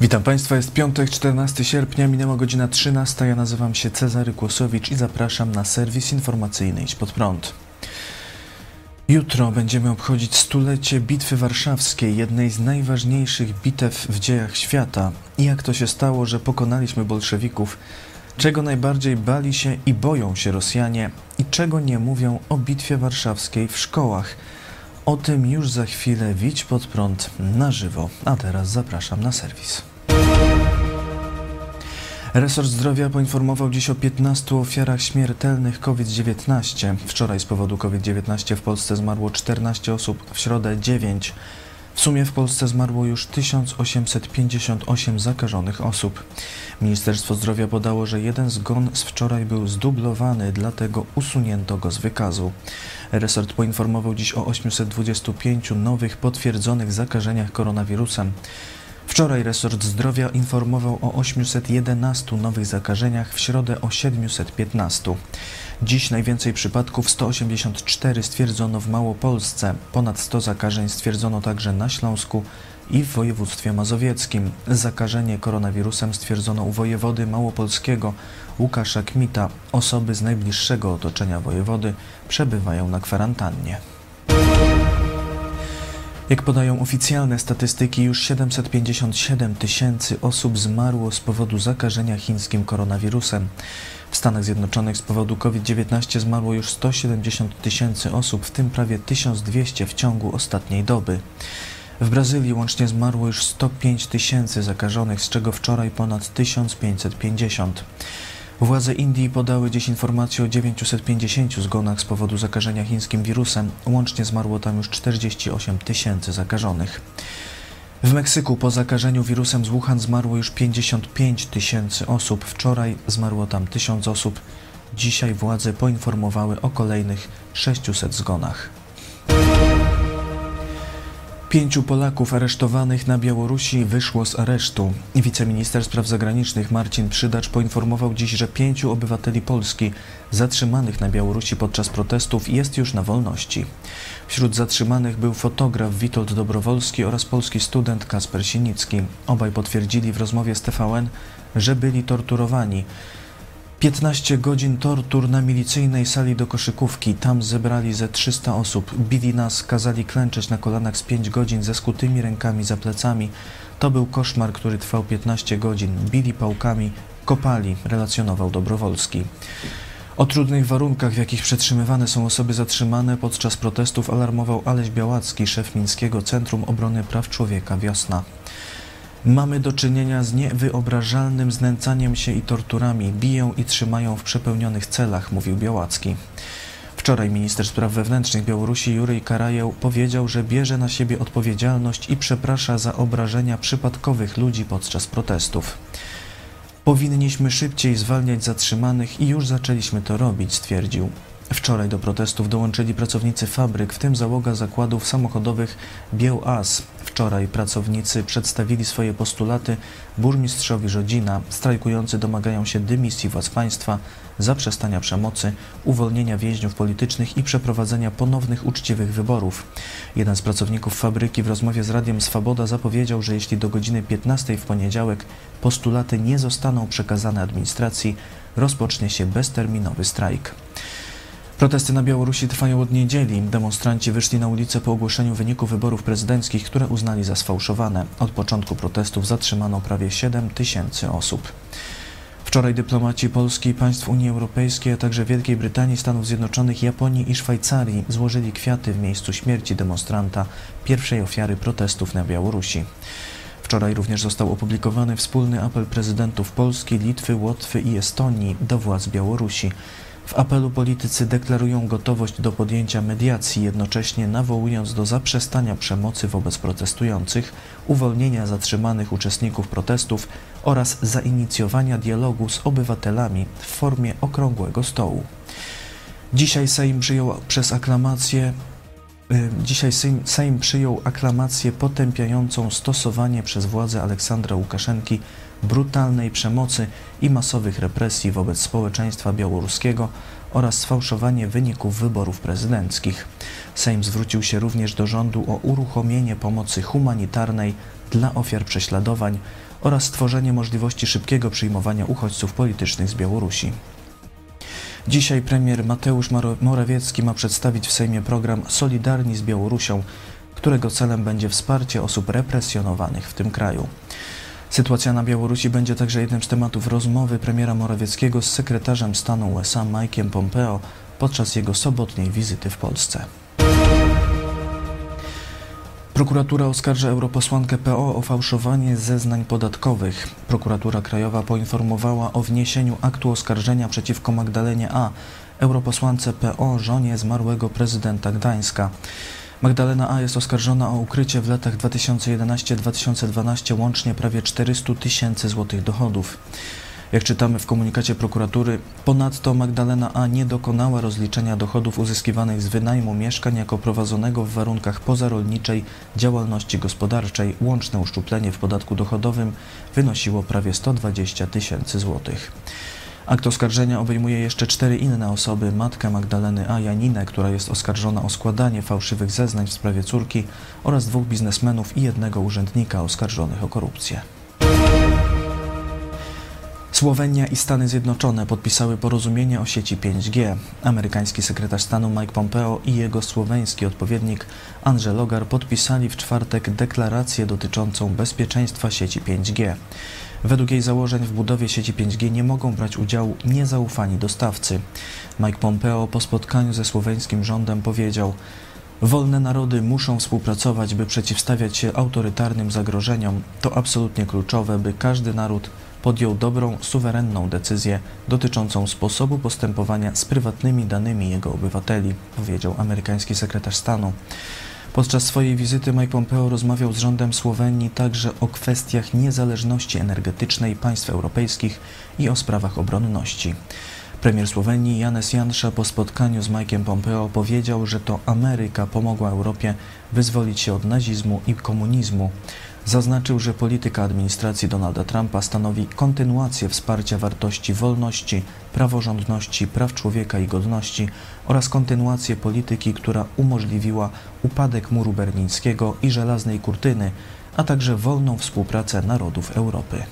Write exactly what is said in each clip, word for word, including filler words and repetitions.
Witam Państwa, jest piątek, czternastego sierpnia, minęła godzina trzynasta. Ja nazywam się Cezary Kłosowicz i zapraszam na serwis informacyjny Idź Pod Prąd. Jutro będziemy obchodzić stulecie Bitwy Warszawskiej, jednej z najważniejszych bitew w dziejach świata. I jak to się stało, że pokonaliśmy bolszewików, czego najbardziej bali się i boją się Rosjanie i czego nie mówią o Bitwie Warszawskiej w szkołach. O tym już za chwilę w Idź Pod Prąd na żywo, a teraz zapraszam na serwis. Resort Zdrowia poinformował dziś o piętnastu ofiarach śmiertelnych COVID dziewiętnaście. Wczoraj z powodu COVID dziewiętnaście w Polsce zmarło czternaście osób, w środę dziewięć. W sumie w Polsce zmarło już tysiąc osiemset pięćdziesiąt osiem zakażonych osób. Ministerstwo Zdrowia podało, że jeden zgon z wczoraj był zdublowany, dlatego usunięto go z wykazu. Resort poinformował dziś o osiemset dwudziestu pięciu nowych potwierdzonych zakażeniach koronawirusem. Wczoraj resort zdrowia informował o osiemset jedenastu nowych zakażeniach, w środę o siedmiuset piętnastu. Dziś najwięcej przypadków, sto osiemdziesiąt cztery, stwierdzono w Małopolsce. Ponad sto zakażeń stwierdzono także na Śląsku i w województwie mazowieckim. Zakażenie koronawirusem stwierdzono u wojewody małopolskiego Łukasza Kmita. Osoby z najbliższego otoczenia wojewody przebywają na kwarantannie. Jak podają oficjalne statystyki, już siedemset pięćdziesiąt siedem tysięcy osób zmarło z powodu zakażenia chińskim koronawirusem. W Stanach Zjednoczonych z powodu COVID dziewiętnaście zmarło już sto siedemdziesiąt tysięcy osób, w tym prawie tysiąc dwieście w ciągu ostatniej doby. W Brazylii łącznie zmarło już sto pięć tysięcy zakażonych, z czego wczoraj ponad tysiąc pięćset pięćdziesiąt. Władze Indii podały dziś informację o dziewięciuset pięćdziesięciu zgonach z powodu zakażenia chińskim wirusem. Łącznie zmarło tam już czterdzieści osiem tysięcy zakażonych. W Meksyku po zakażeniu wirusem z Wuhan zmarło już pięćdziesiąt pięć tysięcy osób. Wczoraj zmarło tam tysiąc osób. Dzisiaj władze poinformowały o kolejnych sześciuset zgonach. Pięciu Polaków aresztowanych na Białorusi wyszło z aresztu. Wiceminister spraw zagranicznych Marcin Przydacz poinformował dziś, że pięciu obywateli Polski zatrzymanych na Białorusi podczas protestów jest już na wolności. Wśród zatrzymanych był fotograf Witold Dobrowolski oraz polski student Kasper Sinicki. Obaj potwierdzili w rozmowie z T V N, że byli torturowani. piętnaście godzin tortur na milicyjnej sali do koszykówki. Tam zebrali ze trzysta osób. Bili nas, kazali klęczeć na kolanach z pięć godzin ze skutymi rękami za plecami. To był koszmar, który trwał piętnaście godzin. Bili pałkami, kopali, relacjonował Dobrowolski. O trudnych warunkach, w jakich przetrzymywane są osoby zatrzymane podczas protestów, alarmował Aleś Białacki, szef Mińskiego Centrum Obrony Praw Człowieka Wiosna. Mamy do czynienia z niewyobrażalnym znęcaniem się i torturami. Biją i trzymają w przepełnionych celach, mówił Białacki. Wczoraj minister spraw wewnętrznych Białorusi Jurij Karajeł powiedział, że bierze na siebie odpowiedzialność i przeprasza za obrażenia przypadkowych ludzi podczas protestów. Powinniśmy szybciej zwalniać zatrzymanych i już zaczęliśmy to robić, stwierdził. Wczoraj do protestów dołączyli pracownicy fabryk, w tym załoga zakładów samochodowych Bieł-As. Wczoraj pracownicy przedstawili swoje postulaty burmistrzowi Żodzina. Strajkujący domagają się dymisji władz państwa, zaprzestania przemocy, uwolnienia więźniów politycznych i przeprowadzenia ponownych uczciwych wyborów. Jeden z pracowników fabryki w rozmowie z Radiem Swaboda zapowiedział, że jeśli do godziny piętnastej w poniedziałek postulaty nie zostaną przekazane administracji, rozpocznie się bezterminowy strajk. Protesty na Białorusi trwają od niedzieli. Demonstranci wyszli na ulicę po ogłoszeniu wyników wyborów prezydenckich, które uznali za sfałszowane. Od początku protestów zatrzymano prawie siedem tysięcy osób. Wczoraj dyplomaci Polski i państw Unii Europejskiej, a także Wielkiej Brytanii, Stanów Zjednoczonych, Japonii i Szwajcarii złożyli kwiaty w miejscu śmierci demonstranta, pierwszej ofiary protestów na Białorusi. Wczoraj również został opublikowany wspólny apel prezydentów Polski, Litwy, Łotwy i Estonii do władz Białorusi. W apelu politycy deklarują gotowość do podjęcia mediacji, jednocześnie nawołując do zaprzestania przemocy wobec protestujących, uwolnienia zatrzymanych uczestników protestów oraz zainicjowania dialogu z obywatelami w formie okrągłego stołu. Dzisiaj Sejm przyjął przez aklamację Dzisiaj Sejm, Sejm przyjął aklamację potępiającą stosowanie przez władze Aleksandra Łukaszenki brutalnej przemocy i masowych represji wobec społeczeństwa białoruskiego oraz sfałszowanie wyników wyborów prezydenckich. Sejm zwrócił się również do rządu o uruchomienie pomocy humanitarnej dla ofiar prześladowań oraz stworzenie możliwości szybkiego przyjmowania uchodźców politycznych z Białorusi. Dzisiaj premier Mateusz Morawiecki ma przedstawić w Sejmie program Solidarni z Białorusią, którego celem będzie wsparcie osób represjonowanych w tym kraju. Sytuacja na Białorusi będzie także jednym z tematów rozmowy premiera Morawieckiego z sekretarzem stanu U S A Mike'em Pompeo podczas jego sobotniej wizyty w Polsce. Prokuratura oskarża europosłankę P O o fałszowanie zeznań podatkowych. Prokuratura Krajowa poinformowała o wniesieniu aktu oskarżenia przeciwko Magdalenie A., europosłance P O, żonie zmarłego prezydenta Gdańska. Magdalena A. jest oskarżona o ukrycie w latach dwa tysiące jedenastym do dwa tysiące dwunastego łącznie prawie czterysta tysięcy złotych dochodów. Jak czytamy w komunikacie prokuratury, ponadto Magdalena A. nie dokonała rozliczenia dochodów uzyskiwanych z wynajmu mieszkań jako prowadzonego w warunkach pozarolniczej działalności gospodarczej. Łączne uszczuplenie w podatku dochodowym wynosiło prawie sto dwadzieścia tysięcy złotych. Akt oskarżenia obejmuje jeszcze cztery inne osoby: matkę Magdaleny A. Janinę, która jest oskarżona o składanie fałszywych zeznań w sprawie córki, oraz dwóch biznesmenów i jednego urzędnika oskarżonych o korupcję. Słowenia i Stany Zjednoczone podpisały porozumienie o sieci pięć G. Amerykański sekretarz stanu Mike Pompeo i jego słoweński odpowiednik Andrzej Logar podpisali w czwartek deklarację dotyczącą bezpieczeństwa sieci pięć G. Według jej założeń w budowie sieci pięć G nie mogą brać udziału niezaufani dostawcy. Mike Pompeo po spotkaniu ze słoweńskim rządem powiedział: wolne narody muszą współpracować, by przeciwstawiać się autorytarnym zagrożeniom. To absolutnie kluczowe, by każdy naród podjął dobrą, suwerenną decyzję dotyczącą sposobu postępowania z prywatnymi danymi jego obywateli, powiedział amerykański sekretarz stanu. Podczas swojej wizyty Mike Pompeo rozmawiał z rządem Słowenii także o kwestiach niezależności energetycznej państw europejskich i o sprawach obronności. Premier Słowenii Janez Janša po spotkaniu z Mike'em Pompeo powiedział, że to Ameryka pomogła Europie wyzwolić się od nazizmu i komunizmu. Zaznaczył, że polityka administracji Donalda Trumpa stanowi kontynuację wsparcia wartości wolności, praworządności, praw człowieka i godności oraz kontynuację polityki, która umożliwiła upadek muru berlińskiego i żelaznej kurtyny, a także wolną współpracę narodów Europy.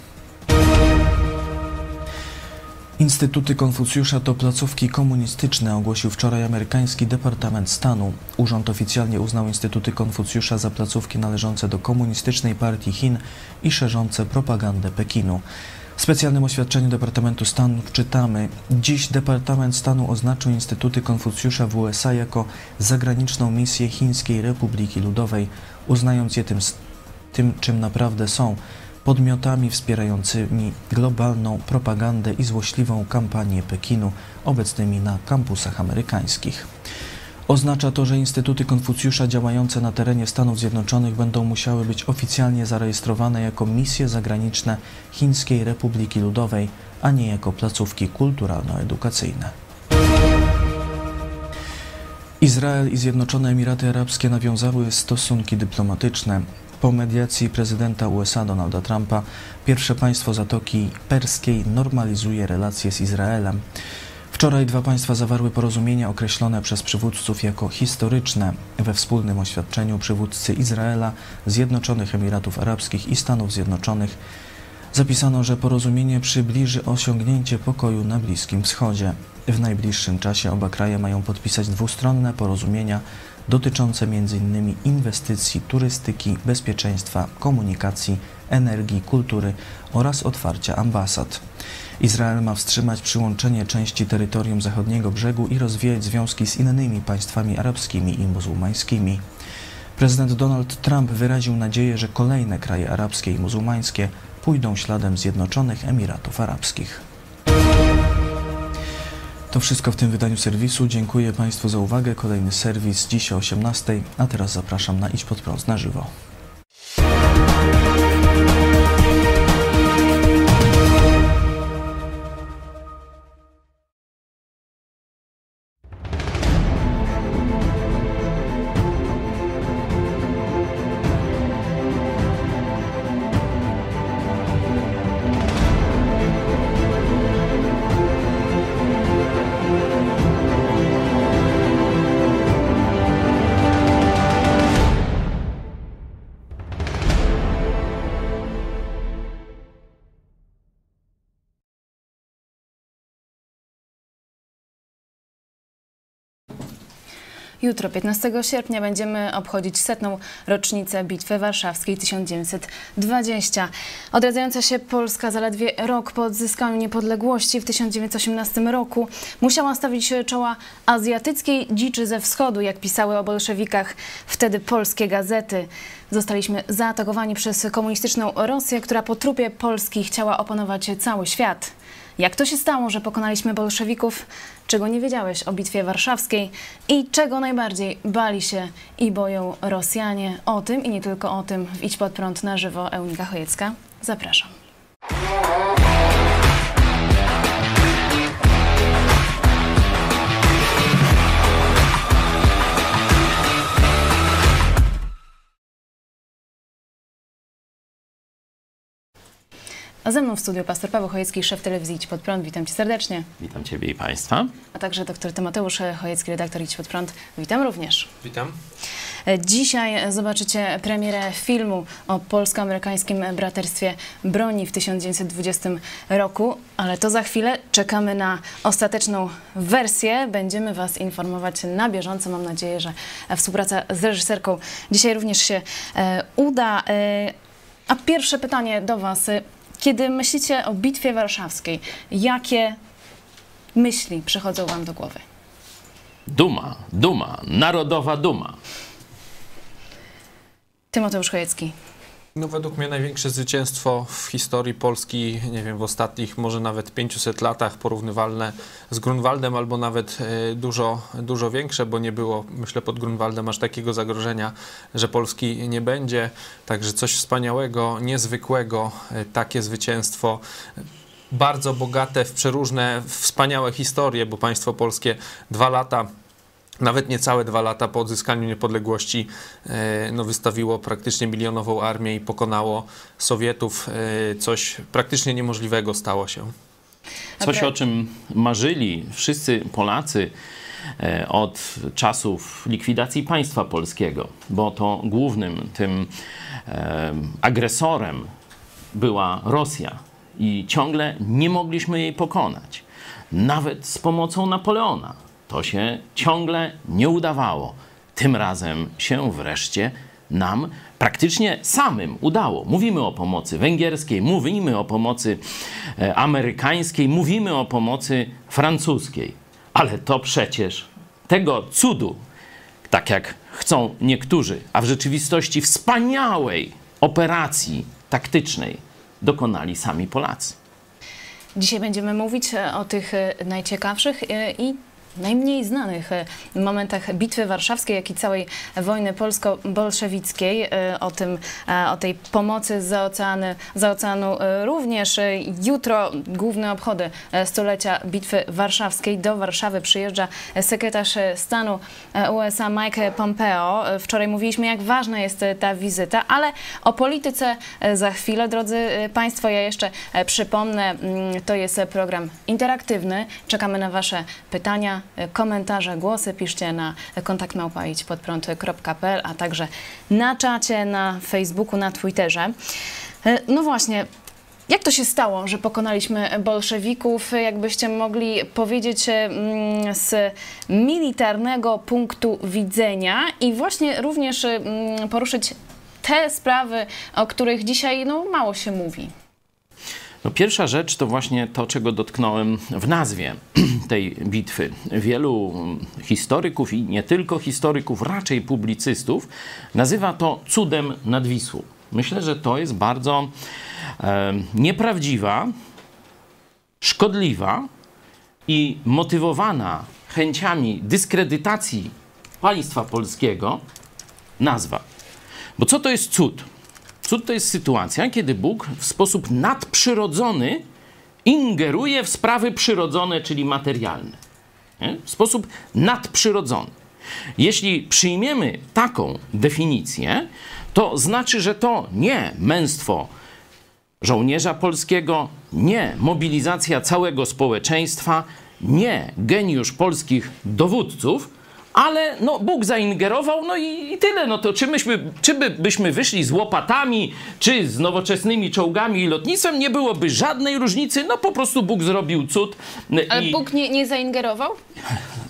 Instytuty Konfucjusza to placówki komunistyczne, ogłosił wczoraj amerykański Departament Stanu. Urząd oficjalnie uznał Instytuty Konfucjusza za placówki należące do Komunistycznej Partii Chin i szerzące propagandę Pekinu. W specjalnym oświadczeniu Departamentu Stanu czytamy: dziś Departament Stanu oznaczył Instytuty Konfucjusza w U S A jako zagraniczną misję Chińskiej Republiki Ludowej, uznając je tym, tym czym naprawdę są: podmiotami wspierającymi globalną propagandę i złośliwą kampanię Pekinu obecnymi na kampusach amerykańskich. Oznacza to, że Instytuty Konfucjusza działające na terenie Stanów Zjednoczonych będą musiały być oficjalnie zarejestrowane jako misje zagraniczne Chińskiej Republiki Ludowej, a nie jako placówki kulturalno-edukacyjne. Izrael i Zjednoczone Emiraty Arabskie nawiązały stosunki dyplomatyczne. Po mediacji prezydenta U S A Donalda Trumpa, pierwsze państwo Zatoki Perskiej normalizuje relacje z Izraelem. Wczoraj dwa państwa zawarły porozumienia określone przez przywódców jako historyczne. We wspólnym oświadczeniu przywódcy Izraela, Zjednoczonych Emiratów Arabskich i Stanów Zjednoczonych zapisano, że porozumienie przybliży osiągnięcie pokoju na Bliskim Wschodzie. W najbliższym czasie oba kraje mają podpisać dwustronne porozumienia dotyczące między innymi inwestycji, turystyki, bezpieczeństwa, komunikacji, energii, kultury oraz otwarcia ambasad. Izrael ma wstrzymać przyłączenie części terytorium zachodniego brzegu i rozwijać związki z innymi państwami arabskimi i muzułmańskimi. Prezydent Donald Trump wyraził nadzieję, że kolejne kraje arabskie i muzułmańskie pójdą śladem Zjednoczonych Emiratów Arabskich. To wszystko w tym wydaniu serwisu. Dziękuję Państwu za uwagę. Kolejny serwis dziś o osiemnastej, a teraz zapraszam na Idź Pod Prąd na żywo. Jutro, piętnastego sierpnia, będziemy obchodzić setną rocznicę Bitwy Warszawskiej tysiąc dziewięćset dwudziestej. Odradzająca się Polska zaledwie rok po odzyskaniu niepodległości w tysiąc dziewięćset osiemnastym roku musiała stawić czoła azjatyckiej dziczy ze wschodu, jak pisały o bolszewikach wtedy polskie gazety. Zostaliśmy zaatakowani przez komunistyczną Rosję, która po trupie Polski chciała opanować cały świat. Jak to się stało, że pokonaliśmy bolszewików? Czego nie wiedziałeś o Bitwie Warszawskiej? I czego najbardziej bali się i boją Rosjanie? O tym i nie tylko o tym w Idź Pod Prąd na żywo. Eunika Chojecka. Zapraszam. A ze mną w studiu pastor Paweł Chojecki, szef telewizji Idź Pod Prąd. Witam Cię serdecznie. Witam Ciebie i Państwa. A także doktor Tymoteusz Chojecki, redaktor Idź Pod Prąd. Witam również. Witam. Dzisiaj zobaczycie premierę filmu o polsko-amerykańskim braterstwie broni w tysiąc dziewięćset dwudziestym roku, ale to za chwilę. Czekamy na ostateczną wersję. Będziemy Was informować na bieżąco. Mam nadzieję, że współpraca z reżyserką dzisiaj również się e, uda. E, a pierwsze pytanie do Was. Kiedy myślicie o Bitwie Warszawskiej, jakie myśli przychodzą Wam do głowy? Duma, duma, narodowa duma. Tymoteusz Chojecki. No według mnie największe zwycięstwo w historii Polski, nie wiem, w ostatnich może nawet pięciuset latach, porównywalne z Grunwaldem, albo nawet e, dużo, dużo większe, bo nie było, myślę, pod Grunwaldem aż takiego zagrożenia, że Polski nie będzie. Także coś wspaniałego, niezwykłego, e, takie zwycięstwo. Bardzo bogate w przeróżne, wspaniałe historie, bo państwo polskie dwa lata Nawet niecałe dwa lata po odzyskaniu niepodległości no, wystawiło praktycznie milionową armię i pokonało Sowietów. Coś praktycznie niemożliwego stało się. Coś, o czym marzyli wszyscy Polacy od czasów likwidacji państwa polskiego, bo to głównym tym agresorem była Rosja i ciągle nie mogliśmy jej pokonać. Nawet z pomocą Napoleona. To się ciągle nie udawało. Tym razem się wreszcie nam praktycznie samym udało. Mówimy o pomocy węgierskiej, mówimy o pomocy amerykańskiej, mówimy o pomocy francuskiej. Ale to przecież tego cudu, tak jak chcą niektórzy, a w rzeczywistości wspaniałej operacji taktycznej dokonali sami Polacy. Dzisiaj będziemy mówić o tych najciekawszych i najmniej znanych momentach Bitwy Warszawskiej, jak i całej wojny polsko-bolszewickiej. O tym, o tej pomocy z oceanu, z oceanu również. Jutro główne obchody stulecia Bitwy Warszawskiej. Do Warszawy przyjeżdża sekretarz stanu U S A Mike Pompeo. Wczoraj mówiliśmy, jak ważna jest ta wizyta, ale o polityce za chwilę, drodzy Państwo. Ja jeszcze przypomnę, to jest program interaktywny. Czekamy na Wasze pytania, komentarze, głosy. Piszcie na kontakt małpa idź pod prąd kropka p l, a także na czacie, na Facebooku, na Twitterze. No właśnie, jak to się stało, że pokonaliśmy bolszewików? Jakbyście mogli powiedzieć z militarnego punktu widzenia i właśnie również poruszyć te sprawy, o których dzisiaj no, mało się mówi. No, pierwsza rzecz to właśnie to, czego dotknąłem w nazwie tej bitwy. Wielu historyków i nie tylko historyków, raczej publicystów, nazywa to cudem nad Wisłą. Myślę, że to jest bardzo e, nieprawdziwa, szkodliwa i motywowana chęciami dyskredytacji państwa polskiego nazwa. Bo co to jest cud? Cud to jest sytuacja, kiedy Bóg w sposób nadprzyrodzony ingeruje w sprawy przyrodzone, czyli materialne. Nie? W sposób nadprzyrodzony. Jeśli przyjmiemy taką definicję, to znaczy, że to nie męstwo żołnierza polskiego, nie mobilizacja całego społeczeństwa, nie geniusz polskich dowódców, ale no, Bóg zaingerował, no i, i tyle. No to czy, myśmy, czy by, byśmy wyszli z łopatami, czy z nowoczesnymi czołgami i lotnictwem, nie byłoby żadnej różnicy. No po prostu Bóg zrobił cud. Ale i... Bóg nie, nie zaingerował?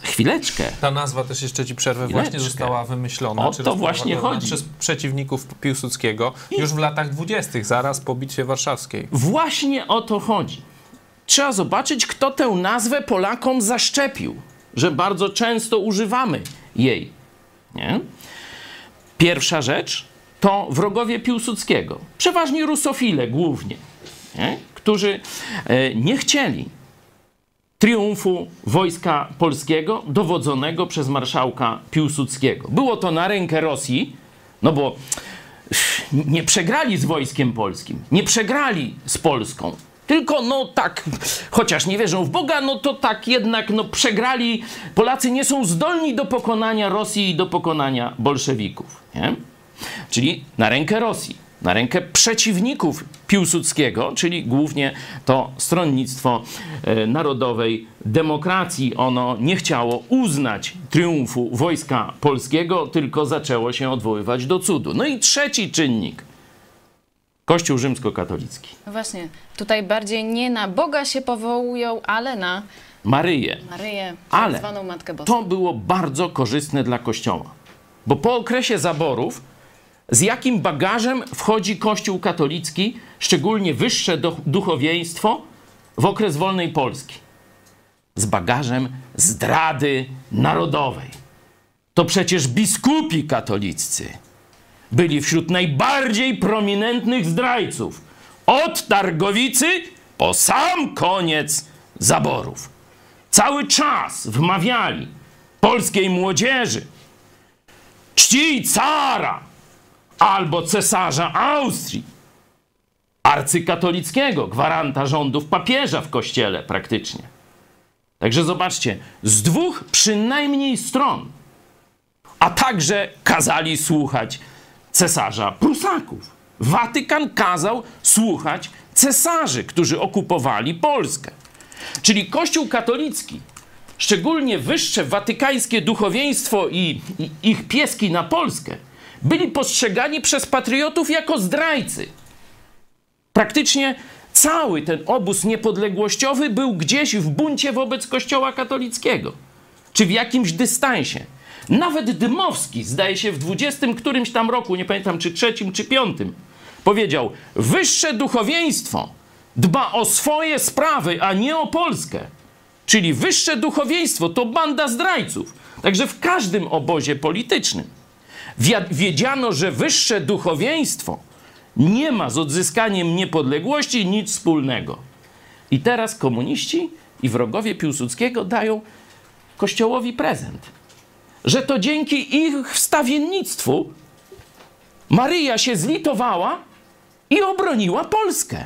chwileczkę. Ta nazwa, też jeszcze ci przerwę, Chwileczkę. właśnie została wymyślona. O to właśnie chodzi. Przez przeciwników Piłsudskiego I... już w latach dwudziestych, zaraz po Bitwie Warszawskiej. Właśnie o to chodzi. Trzeba zobaczyć, kto tę nazwę Polakom zaszczepił, że bardzo często używamy jej. Nie? Pierwsza rzecz to wrogowie Piłsudskiego, przeważnie rusofile głównie, nie? Którzy e, nie chcieli triumfu wojska polskiego dowodzonego przez marszałka Piłsudskiego. Było to na rękę Rosji, no bo nie przegrali z wojskiem polskim, nie przegrali z Polską. Tylko no tak, chociaż nie wierzą w Boga, no to tak jednak no przegrali. Polacy nie są zdolni do pokonania Rosji i do pokonania bolszewików. Nie? Czyli na rękę Rosji, na rękę przeciwników Piłsudskiego, czyli głównie to stronnictwo e, narodowej demokracji. Ono nie chciało uznać triumfu wojska polskiego, tylko zaczęło się odwoływać do cudu. No i trzeci czynnik. Kościół rzymskokatolicki. No właśnie, tutaj bardziej nie na Boga się powołują, ale na Maryję. Maryję, tak Ale zwaną Matkę Boską. to było bardzo korzystne dla Kościoła. Bo po okresie zaborów, z jakim bagażem wchodzi Kościół katolicki, szczególnie wyższe duchowieństwo, w okres wolnej Polski? Z bagażem zdrady narodowej. To przecież biskupi katoliccy byli wśród najbardziej prominentnych zdrajców. Od Targowicy po sam koniec zaborów. Cały czas wmawiali polskiej młodzieży: czcij cara albo cesarza Austrii, arcykatolickiego, gwaranta rządów papieża w kościele praktycznie. Także zobaczcie, z dwóch przynajmniej stron, a także kazali słuchać cesarza Prusaków. Watykan kazał słuchać cesarzy, którzy okupowali Polskę. Czyli Kościół katolicki, szczególnie wyższe watykańskie duchowieństwo i, i ich pieski na Polskę, byli postrzegani przez patriotów jako zdrajcy. Praktycznie cały ten obóz niepodległościowy był gdzieś w buncie wobec Kościoła katolickiego, czy w jakimś dystansie. Nawet Dmowski, zdaje się, w dwudziestym którymś tam roku, nie pamiętam czy trzecim, czy piątym, powiedział: wyższe duchowieństwo dba o swoje sprawy, a nie o Polskę. Czyli wyższe duchowieństwo to banda zdrajców. Także w każdym obozie politycznym wiedziano, że wyższe duchowieństwo nie ma z odzyskaniem niepodległości nic wspólnego. I teraz komuniści i wrogowie Piłsudskiego dają Kościołowi prezent, że to dzięki ich wstawiennictwu Maryja się zlitowała i obroniła Polskę.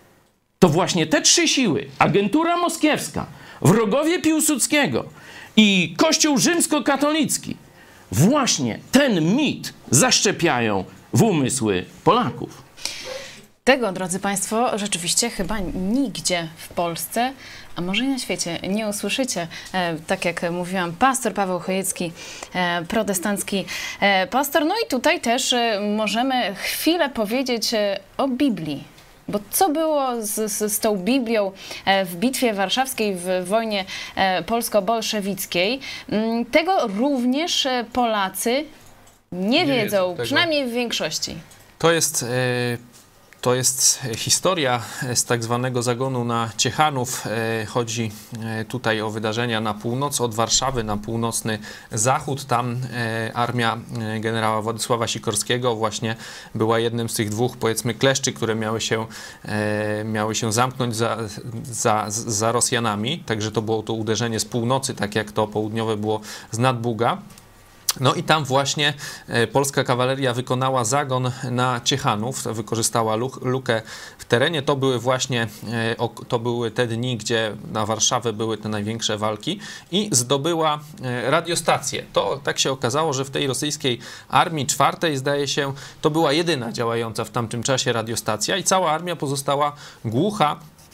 To właśnie te trzy siły, agentura moskiewska, wrogowie Piłsudskiego i Kościół rzymskokatolicki, właśnie ten mit zaszczepiają w umysły Polaków. Tego, drodzy Państwo, rzeczywiście chyba nigdzie w Polsce, a może i na świecie, nie usłyszycie. E, tak jak mówiłam, pastor Paweł Chojecki, e, protestancki e, pastor. No i tutaj też e, możemy chwilę powiedzieć e, o Biblii. Bo co było z, z, z tą Biblią e, w Bitwie Warszawskiej, w wojnie e, polsko-bolszewickiej? M, tego również e, Polacy nie, nie wiedzą, wiedzą przynajmniej w większości. To jest... E... To jest historia z tak zwanego zagonu na Ciechanów. Chodzi tutaj o wydarzenia na północ, od Warszawy na północny zachód. Tam armia generała Władysława Sikorskiego właśnie była jednym z tych dwóch, powiedzmy, kleszczy, które miały się, miały się zamknąć za, za, za Rosjanami. Także to było to uderzenie z północy, tak jak to południowe było z Nadbuga. No i tam właśnie polska kawaleria wykonała zagon na Ciechanów, wykorzystała lukę w terenie. To były właśnie to były te dni, gdzie na Warszawę były te największe walki i zdobyła radiostację. To tak się okazało, że w tej rosyjskiej armii czwartej, zdaje się, to była jedyna działająca w tamtym czasie radiostacja i cała armia pozostała głucha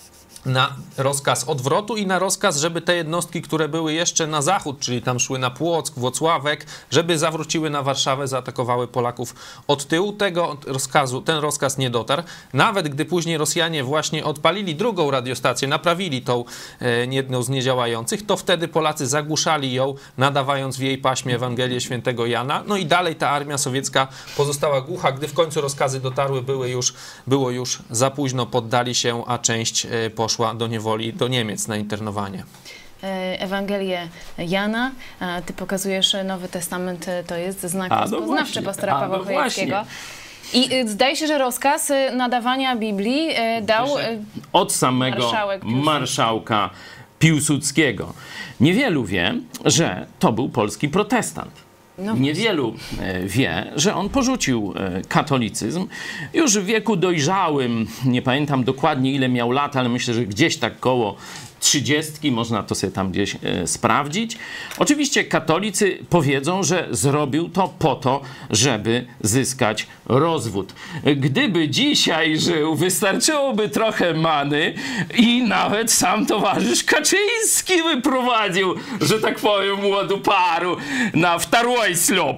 na rozkaz odwrotu i na rozkaz, żeby te jednostki, które były jeszcze na zachód, czyli tam szły na Płock, Włocławek, żeby zawróciły na Warszawę, zaatakowały Polaków od tyłu. Tego rozkazu, ten rozkaz nie dotarł. Nawet gdy później Rosjanie właśnie odpalili drugą radiostację, naprawili tą e, jedną z niedziałających, to wtedy Polacy zagłuszali ją, nadawając w jej paśmie Ewangelię Świętego Jana. No i dalej ta armia sowiecka pozostała głucha. Gdy w końcu rozkazy dotarły, były już, było już za późno, poddali się, a część e, poszła do niewoli, do Niemiec na internowanie. Ewangelię Jana, a ty pokazujesz Nowy Testament, to jest znak A, no rozpoznawczy właśnie. pastora A, no Pawła Chojeckiego. właśnie. I y, zdaje się, że rozkaz y, nadawania Biblii y, dał y, Od samego marszałek Piłsudski. marszałka Piłsudskiego. Niewielu wie, że to był polski protestant. No Niewielu e, wie, że on porzucił e, katolicyzm. Już w wieku dojrzałym, nie pamiętam dokładnie ile miał lat, ale myślę, że gdzieś tak koło trzydziestki, można to sobie tam gdzieś e, sprawdzić. Oczywiście katolicy powiedzą, że zrobił to po to, żeby zyskać rozwód. Gdyby dzisiaj żył, wystarczyłoby trochę many i nawet sam towarzysz Kaczyński wyprowadził, że tak powiem, młodu paru na wtorой ślub.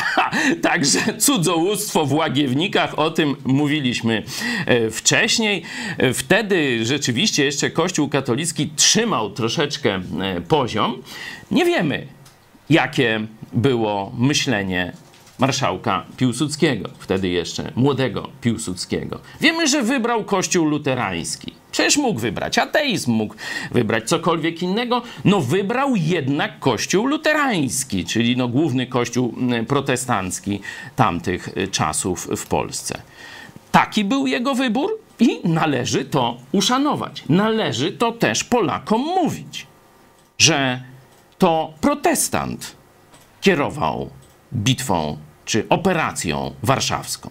Także cudzołóstwo w Łagiewnikach, o tym mówiliśmy e, wcześniej. E, Wtedy rzeczywiście jeszcze Kościół katolicki trzymał troszeczkę e, poziom. Nie wiemy, jakie było myślenie marszałka Piłsudskiego, wtedy jeszcze młodego Piłsudskiego. Wiemy, że wybrał Kościół luterański. Przecież mógł wybrać ateizm, mógł wybrać cokolwiek innego. No wybrał jednak Kościół luterański, czyli no główny Kościół protestancki tamtych czasów w Polsce. Taki był jego wybór i należy to uszanować. Należy to też Polakom mówić, że to protestant kierował bitwą czy operacją warszawską.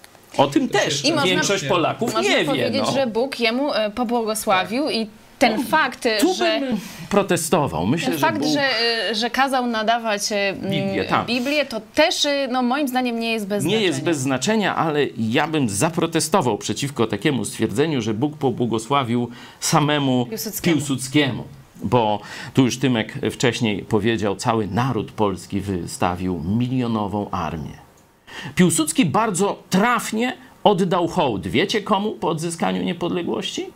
O tym też I można- większość Polaków można nie wie. powiedzieć, No. że Bóg jemu e, pobłogosławił i ten fakt, Tu że... bym protestował. Myślę, Ten że fakt, Bóg... że, y, że kazał nadawać y, Biblię, tak. Biblię, to też y, no, moim zdaniem nie jest bez nie znaczenia. jest bez znaczenia, ale ja bym zaprotestował przeciwko takiemu stwierdzeniu, że Bóg pobłogosławił samemu Piłsudskiemu. Piłsudskiemu. Bo tu już Tymek wcześniej powiedział, cały naród polski wystawił milionową armię. Piłsudski bardzo trafnie oddał hołd. Wiecie komu po odzyskaniu niepodległości?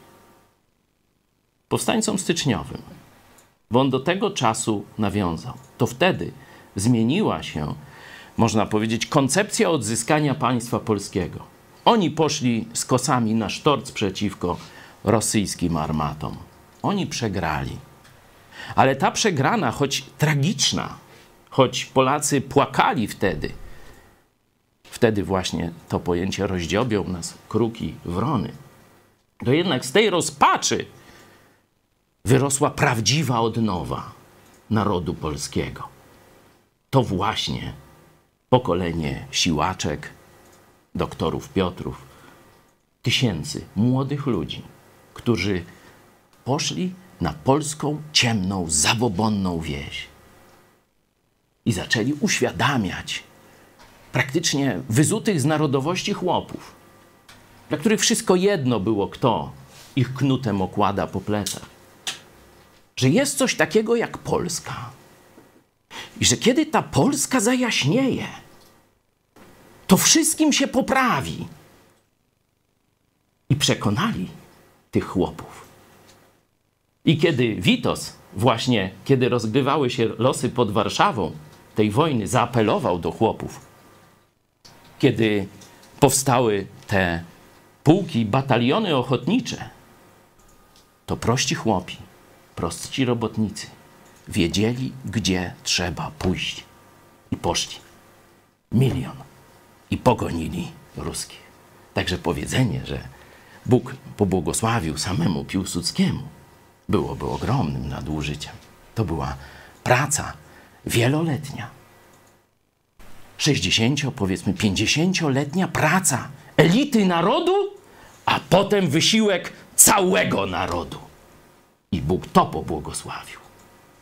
Powstańcom styczniowym. Bo on do tego czasu nawiązał. To wtedy zmieniła się, można powiedzieć, koncepcja odzyskania państwa polskiego. Oni poszli z kosami na sztorc przeciwko rosyjskim armatom. Oni przegrali. Ale ta przegrana, choć tragiczna, choć Polacy płakali wtedy, wtedy właśnie to pojęcie rozdziobią nas kruki wrony, to jednak z tej rozpaczy wyrosła prawdziwa odnowa narodu polskiego. To właśnie pokolenie siłaczek, doktorów Piotrów, tysięcy młodych ludzi, którzy poszli na polską, ciemną, zabobonną wieś i zaczęli uświadamiać praktycznie wyzutych z narodowości chłopów, dla których wszystko jedno było, kto ich knutem okłada po plecach, że jest coś takiego jak Polska i że kiedy ta Polska zajaśnieje, to wszystkim się poprawi. I przekonali tych chłopów. I kiedy Witos, właśnie kiedy rozgrywały się losy pod Warszawą tej wojny, zaapelował do chłopów, kiedy powstały te pułki, bataliony ochotnicze, to prości chłopi, prosci robotnicy wiedzieli, gdzie trzeba pójść. I poszli. Milion. I pogonili ruskich. Także powiedzenie, że Bóg pobłogosławił samemu Piłsudskiemu, byłoby ogromnym nadużyciem. To była praca wieloletnia. sześćdziesięcio, powiedzmy pięćdziesięcioletnia praca elity narodu, a potem wysiłek całego narodu. I Bóg to pobłogosławił.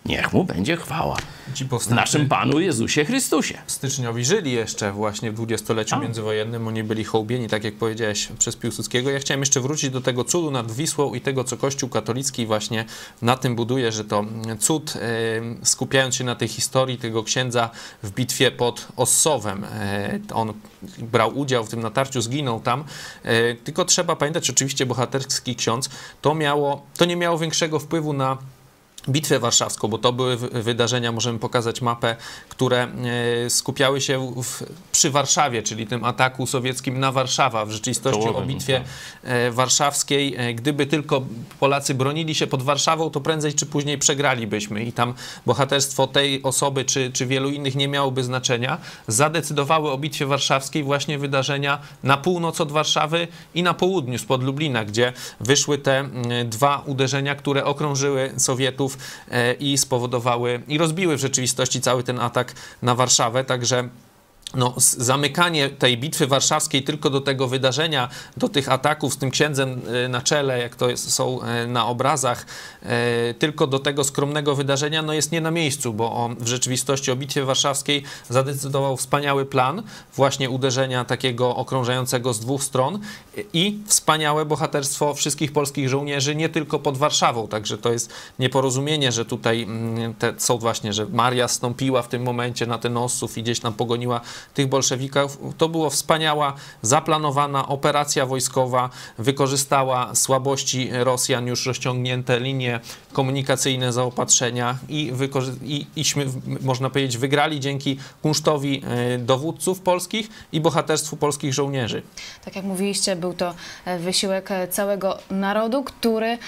Niech mu będzie chwała Ci w powstańcy naszym Panu Jezusie Chrystusie. styczniowi żyli jeszcze właśnie w dwudziestoleciu A. międzywojennym. Oni byli hołbieni, tak jak powiedziałeś, przez Piłsudskiego. Ja chciałem jeszcze wrócić do tego cudu nad Wisłą i tego, co Kościół katolicki właśnie na tym buduje, że to cud, e, skupiając się na tej historii tego księdza w bitwie pod Ossowem. E, on brał udział w tym natarciu, zginął tam. E, tylko trzeba pamiętać, oczywiście bohaterski ksiądz, to, miało, to nie miało większego wpływu na Bitwę Warszawską, bo to były wydarzenia, możemy pokazać mapę, które skupiały się w, przy Warszawie, czyli tym ataku sowieckim na Warszawę. W rzeczywistości Czołowym, o Bitwie tak. Warszawskiej, gdyby tylko Polacy bronili się pod Warszawą, to prędzej czy później przegralibyśmy i tam bohaterstwo tej osoby czy, czy wielu innych nie miałoby znaczenia. Zadecydowały o Bitwie Warszawskiej właśnie wydarzenia na północ od Warszawy i na południu spod Lublina, gdzie wyszły te dwa uderzenia, które okrążyły Sowietów i spowodowały, i rozbiły w rzeczywistości cały ten atak na Warszawę, także no, zamykanie tej bitwy warszawskiej tylko do tego wydarzenia, do tych ataków z tym księdzem na czele, jak to jest, są na obrazach, tylko do tego skromnego wydarzenia, no jest nie na miejscu, bo on w rzeczywistości o bitwie warszawskiej zadecydował wspaniały plan właśnie uderzenia takiego okrążającego z dwóch stron i wspaniałe bohaterstwo wszystkich polskich żołnierzy, nie tylko pod Warszawą, także to jest nieporozumienie, że tutaj te, są właśnie, że Maria stąpiła w tym momencie na ten Ossów i gdzieś tam pogoniła tych bolszewików. To była wspaniała, zaplanowana operacja wojskowa, wykorzystała słabości Rosjan, już rozciągnięte linie komunikacyjne, zaopatrzenia i, i iśmy, można powiedzieć, wygrali dzięki kunsztowi dowódców polskich i bohaterstwu polskich żołnierzy. Tak jak mówiliście, był to wysiłek całego narodu, który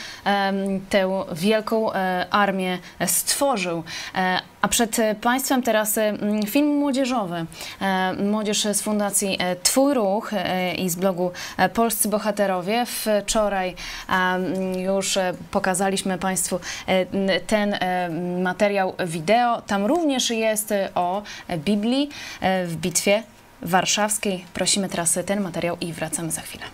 tę wielką armię stworzył. A przed Państwem teraz film młodzieżowy. Młodzież z Fundacji Twój Ruch i z blogu Polscy Bohaterowie. Wczoraj już pokazaliśmy Państwu ten materiał wideo. Tam również jest o Biblii w Bitwie Warszawskiej. Prosimy teraz ten materiał i wracamy za chwilę.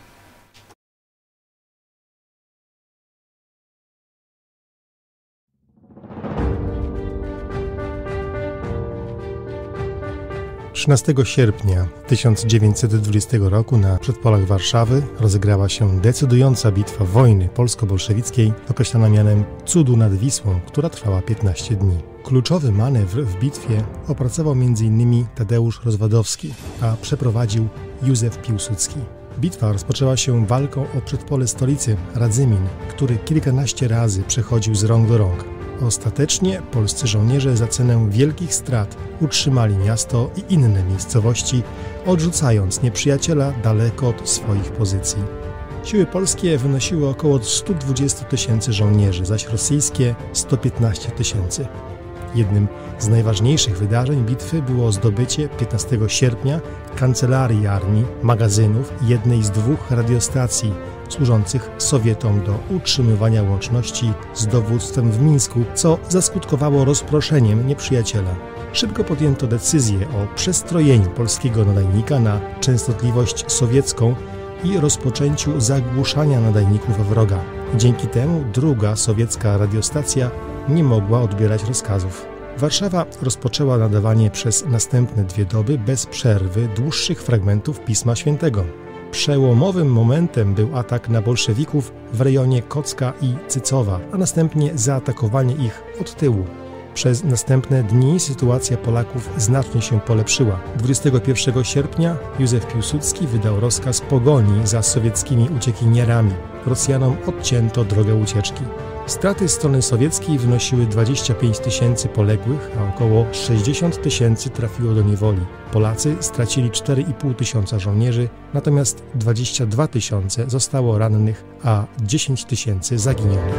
trzynastego sierpnia tysiąc dziewięćset dwudziestego roku na przedpolach Warszawy rozegrała się decydująca bitwa wojny polsko-bolszewickiej, określana mianem Cudu nad Wisłą, która trwała piętnaście dni. Kluczowy manewr w bitwie opracował m in Tadeusz Rozwadowski, a przeprowadził Józef Piłsudski. Bitwa rozpoczęła się walką o przedpole stolicy Radzymin, który kilkanaście razy przechodził z rąk do rąk. Ostatecznie polscy żołnierze za cenę wielkich strat utrzymali miasto i inne miejscowości, odrzucając nieprzyjaciela daleko od swoich pozycji. Siły polskie wynosiły około sto dwadzieścia tysięcy żołnierzy, zaś rosyjskie sto piętnaście tysięcy. Jednym z najważniejszych wydarzeń bitwy było zdobycie piętnastego sierpnia kancelarii armii, magazynów i jednej z dwóch radiostacji służących Sowietom do utrzymywania łączności z dowództwem w Mińsku, co zaskutkowało rozproszeniem nieprzyjaciela. Szybko podjęto decyzję o przestrojeniu polskiego nadajnika na częstotliwość sowiecką i rozpoczęciu zagłuszania nadajników wroga. Dzięki temu druga sowiecka radiostacja nie mogła odbierać rozkazów. Warszawa rozpoczęła nadawanie przez następne dwie doby bez przerwy dłuższych fragmentów Pisma Świętego. Przełomowym momentem był atak na bolszewików w rejonie Kocka i Cycowa, a następnie zaatakowanie ich od tyłu. Przez następne dni sytuacja Polaków znacznie się polepszyła. dwudziestego pierwszego sierpnia Józef Piłsudski wydał rozkaz pogoni za sowieckimi uciekinierami. Rosjanom odcięto drogę ucieczki. Straty strony sowieckiej wynosiły dwadzieścia pięć tysięcy poległych, a około sześćdziesiąt tysięcy trafiło do niewoli. Polacy stracili cztery i pół tysiąca żołnierzy, natomiast dwadzieścia dwa tysiące zostało rannych, a dziesięć tysięcy zaginionych.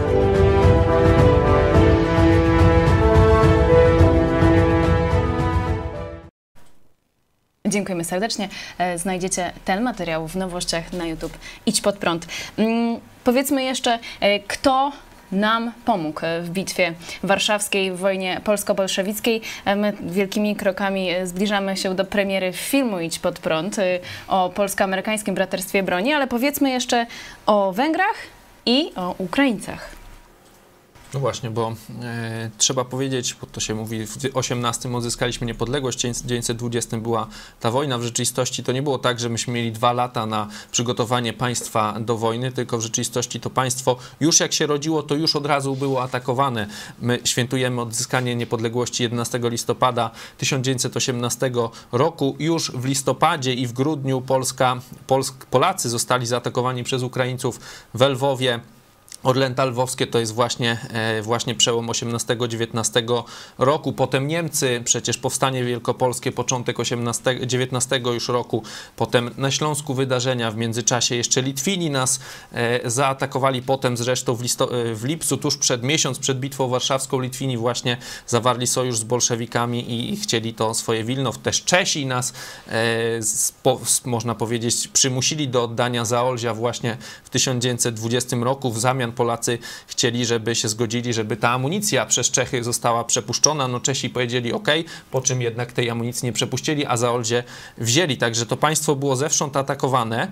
Dziękujemy serdecznie. Znajdziecie ten materiał w nowościach na YouTube. Idź pod prąd. Powiedzmy jeszcze, kto nam pomógł w bitwie warszawskiej, w wojnie polsko-bolszewickiej. My wielkimi krokami zbliżamy się do premiery filmu Idź pod prąd o polsko-amerykańskim braterstwie broni, ale powiedzmy jeszcze o Węgrach i o Ukraińcach. No właśnie, bo e, trzeba powiedzieć, bo to się mówi, w osiemnastym odzyskaliśmy niepodległość, w tysiąc dziewięćset dwudziestym była ta wojna. W rzeczywistości to nie było tak, że myśmy mieli dwa lata na przygotowanie państwa do wojny, tylko w rzeczywistości to państwo już jak się rodziło, to już od razu było atakowane. My świętujemy odzyskanie niepodległości jedenastego listopada tysiąc dziewięćset osiemnastego roku. Już w listopadzie i w grudniu Polska, Polsk, Polacy zostali zaatakowani przez Ukraińców w Lwowie. Orlęta lwowskie to jest właśnie, e, właśnie przełom osiemnastego dziewiętnastego roku. Potem Niemcy, przecież powstanie wielkopolskie, początek osiemnastego dziewiętnastego już roku. Potem na Śląsku wydarzenia, w międzyczasie jeszcze Litwini nas e, zaatakowali. Potem zresztą w, listo, e, w lipcu, tuż przed miesiąc przed Bitwą Warszawską, Litwini właśnie zawarli sojusz z bolszewikami i, i chcieli to swoje Wilno. Też Czesi nas, e, spo, można powiedzieć, przymusili do oddania Zaolzia właśnie w tysiąc dziewięćset dwudziestym roku. W zamian Polacy chcieli, żeby się zgodzili, żeby ta amunicja przez Czechy została przepuszczona. No Czesi powiedzieli OK, po czym jednak tej amunicji nie przepuścili, a Zaolzie wzięli. Także to państwo było zewsząd atakowane,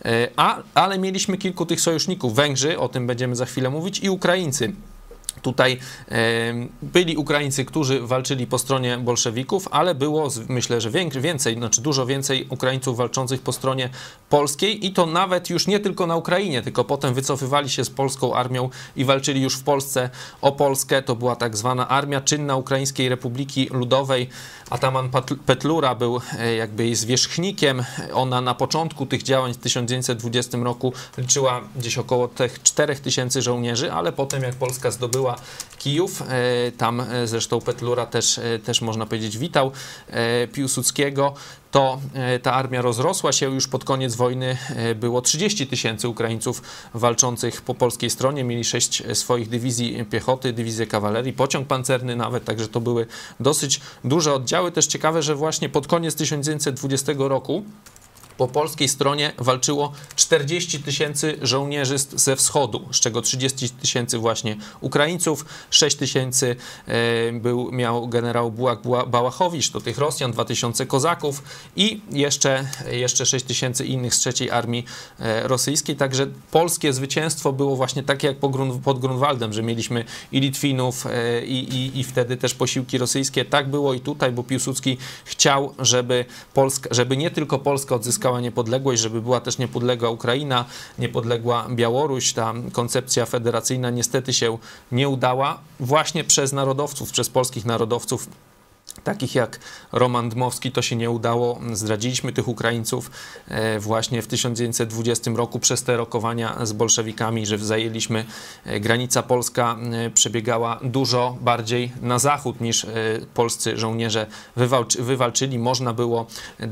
a, ale mieliśmy kilku tych sojuszników. Węgrzy, o tym będziemy za chwilę mówić, i Ukraińcy. Tutaj e, byli Ukraińcy, którzy walczyli po stronie bolszewików, ale było, myślę, że więcej, znaczy dużo więcej Ukraińców walczących po stronie polskiej i to nawet już nie tylko na Ukrainie, tylko potem wycofywali się z polską armią i walczyli już w Polsce o Polskę. To była tak zwana Armia Czynna Ukraińskiej Republiki Ludowej. Ataman Petlura był jakby jej zwierzchnikiem. Ona na początku tych działań w tysiąc dziewięćset dwudziestym roku liczyła gdzieś około tych czterech tysięcy żołnierzy, ale potem jak Polska zdobyła Kijów, tam zresztą Petlura też, też można powiedzieć witał Piłsudskiego, to ta armia rozrosła się. Już pod koniec wojny było trzydzieści tysięcy Ukraińców walczących po polskiej stronie. Mieli sześć swoich dywizji piechoty, dywizję kawalerii, pociąg pancerny nawet, także to były dosyć duże oddziały. Też ciekawe, że właśnie pod koniec tysiąc dziewięćset dwudziestego roku po polskiej stronie walczyło czterdzieści tysięcy żołnierzy ze wschodu, z czego trzydzieści tysięcy właśnie Ukraińców, sześć tysięcy był, miał generał Bułak Bałachowicz, to tych Rosjan, dwa tysiące kozaków i jeszcze, jeszcze sześć tysięcy innych z trzeciej Armii Rosyjskiej. Także polskie zwycięstwo było właśnie takie jak pod Grunwaldem, że mieliśmy i Litwinów i, i, i wtedy też posiłki rosyjskie. Tak było i tutaj, bo Piłsudski chciał, żeby, Polska, żeby nie tylko Polska odzyskała niepodległość, żeby była też niepodległa Ukraina, niepodległa Białoruś. Ta koncepcja federacyjna niestety się nie udała właśnie przez narodowców, przez polskich narodowców, takich jak Roman Dmowski. To się nie udało. Zdradziliśmy tych Ukraińców właśnie w tysiąc dziewięćset dwudziestym roku przez te rokowania z bolszewikami, że zajęliśmy. Granica polska przebiegała dużo bardziej na zachód niż polscy żołnierze wywalczy, wywalczyli. Można było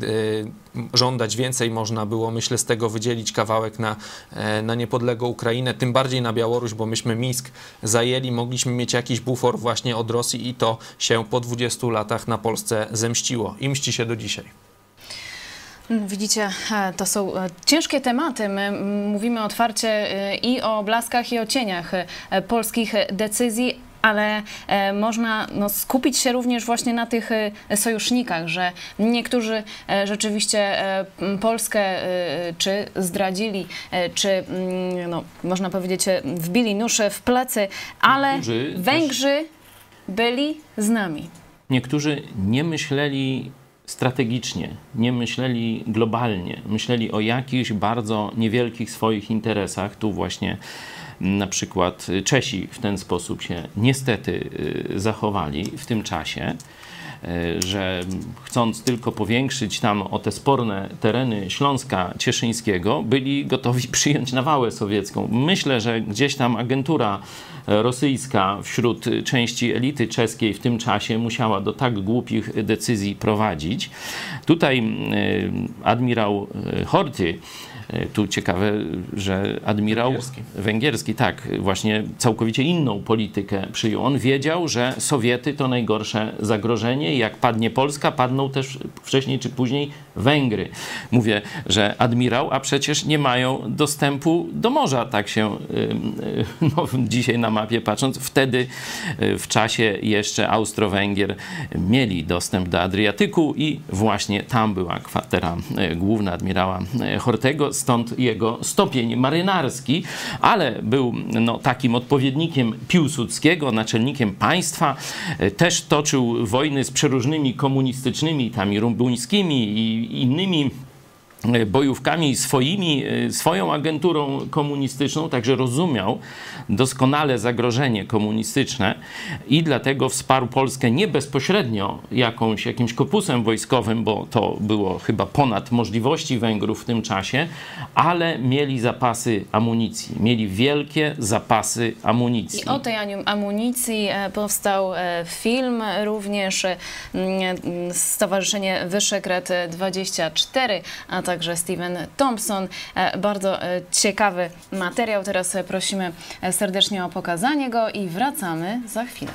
żądać więcej, można było, myślę, z tego wydzielić kawałek na, na niepodległą Ukrainę, tym bardziej na Białoruś, bo myśmy Mińsk zajęli, mogliśmy mieć jakiś bufor właśnie od Rosji i to się po dwudziestu latach na Polsce zemściło i mści się do dzisiaj. Widzicie, to są ciężkie tematy. My mówimy otwarcie i o blaskach, i o cieniach polskich decyzji, ale e, można no, skupić się również właśnie na tych e, sojusznikach, że niektórzy e, rzeczywiście e, Polskę e, czy zdradzili, e, czy mm, no, można powiedzieć wbili nóż w plecy, ale niektórzy Węgrzy też byli z nami. Niektórzy nie myśleli strategicznie, nie myśleli globalnie, myśleli o jakichś bardzo niewielkich swoich interesach. Tu właśnie na przykład Czesi w ten sposób się niestety zachowali w tym czasie, że chcąc tylko powiększyć tam o te sporne tereny Śląska Cieszyńskiego, byli gotowi przyjąć nawałę sowiecką. Myślę, że gdzieś tam agentura rosyjska wśród części elity czeskiej w tym czasie musiała do tak głupich decyzji prowadzić. Tutaj admirał Horthy, tu ciekawe, że admirał węgierski. węgierski, tak, właśnie całkowicie inną politykę przyjął. On wiedział, że Sowiety to najgorsze zagrożenie i jak padnie Polska, padną też wcześniej czy później Węgry. Mówię, że admirał, a przecież nie mają dostępu do morza, tak się no, dzisiaj na mapie patrząc. Wtedy w czasie jeszcze Austro-Węgier mieli dostęp do Adriatyku i właśnie tam była kwatera główna admirała Horthego. stąd jego stopień marynarski, ale był no, takim odpowiednikiem Piłsudskiego, naczelnikiem państwa. Też toczył wojny z przeróżnymi komunistycznymi, tam rumuńskimi i innymi bojówkami swoimi, swoją agenturą komunistyczną, także rozumiał doskonale zagrożenie komunistyczne i dlatego wsparł Polskę nie bezpośrednio jakąś, jakimś korpusem wojskowym, bo to było chyba ponad możliwości Węgrów w tym czasie, ale mieli zapasy amunicji, mieli wielkie zapasy amunicji. I o tej amunicji powstał film, również Stowarzyszenie Wyszehrad dwadzieścia cztery, a tak także Steven Thompson. Bardzo ciekawy materiał. Teraz prosimy serdecznie o pokazanie go i wracamy za chwilę.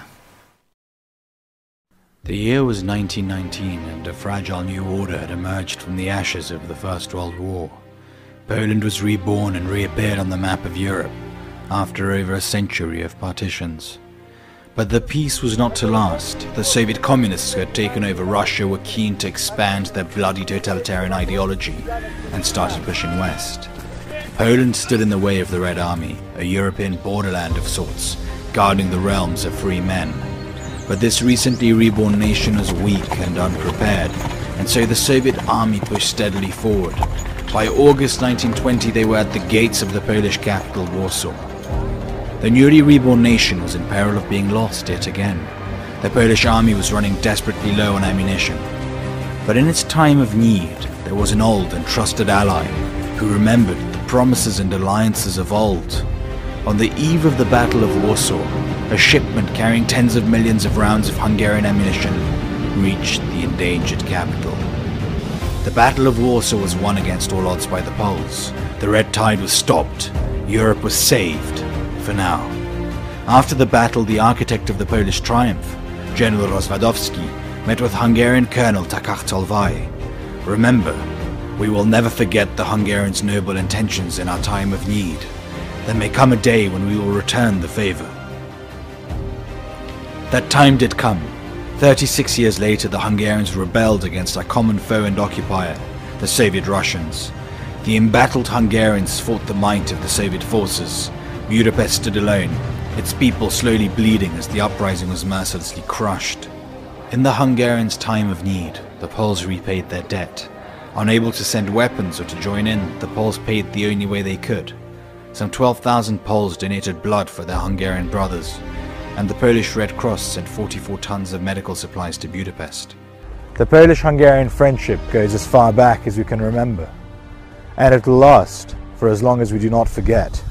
The year was nineteen nineteen and a fragile new order had emerged from the ashes of the First World War. Poland was reborn and reappeared on the map of Europe after over a century of partitions. But the peace was not to last. The Soviet communists who had taken over Russia were keen to expand their bloody totalitarian ideology and started pushing west. Poland stood in the way of the Red Army, a European borderland of sorts, guarding the realms of free men. But this recently reborn nation was weak and unprepared, and so the Soviet army pushed steadily forward. By August nineteen twenty they were at the gates of the Polish capital, Warsaw. The newly reborn nation was in peril of being lost yet again. The Polish army was running desperately low on ammunition. But in its time of need, there was an old and trusted ally who remembered the promises and alliances of old. On the eve of the Battle of Warsaw, a shipment carrying tens of millions of rounds of Hungarian ammunition reached the endangered capital. The Battle of Warsaw was won against all odds by the Poles. The Red Tide was stopped. Europe was saved. For now. After the battle, the architect of the Polish triumph, General Rozwadowski, met with Hungarian Colonel Takach Tolvaj. Remember, we will never forget the Hungarians' noble intentions in our time of need. There may come a day when we will return the favor. That time did come. thirty-six years later, the Hungarians rebelled against our common foe and occupier, the Soviet Russians. The embattled Hungarians fought the might of the Soviet forces. Budapest stood alone, its people slowly bleeding as the uprising was mercilessly crushed. In the Hungarians' time of need, the Poles repaid their debt. Unable to send weapons or to join in, the Poles paid the only way they could. Some twelve thousand Poles donated blood for their Hungarian brothers, and the Polish Red Cross sent forty-four tons of medical supplies to Budapest. The Polish-Hungarian friendship goes as far back as we can remember, and it will last for as long as we do not forget.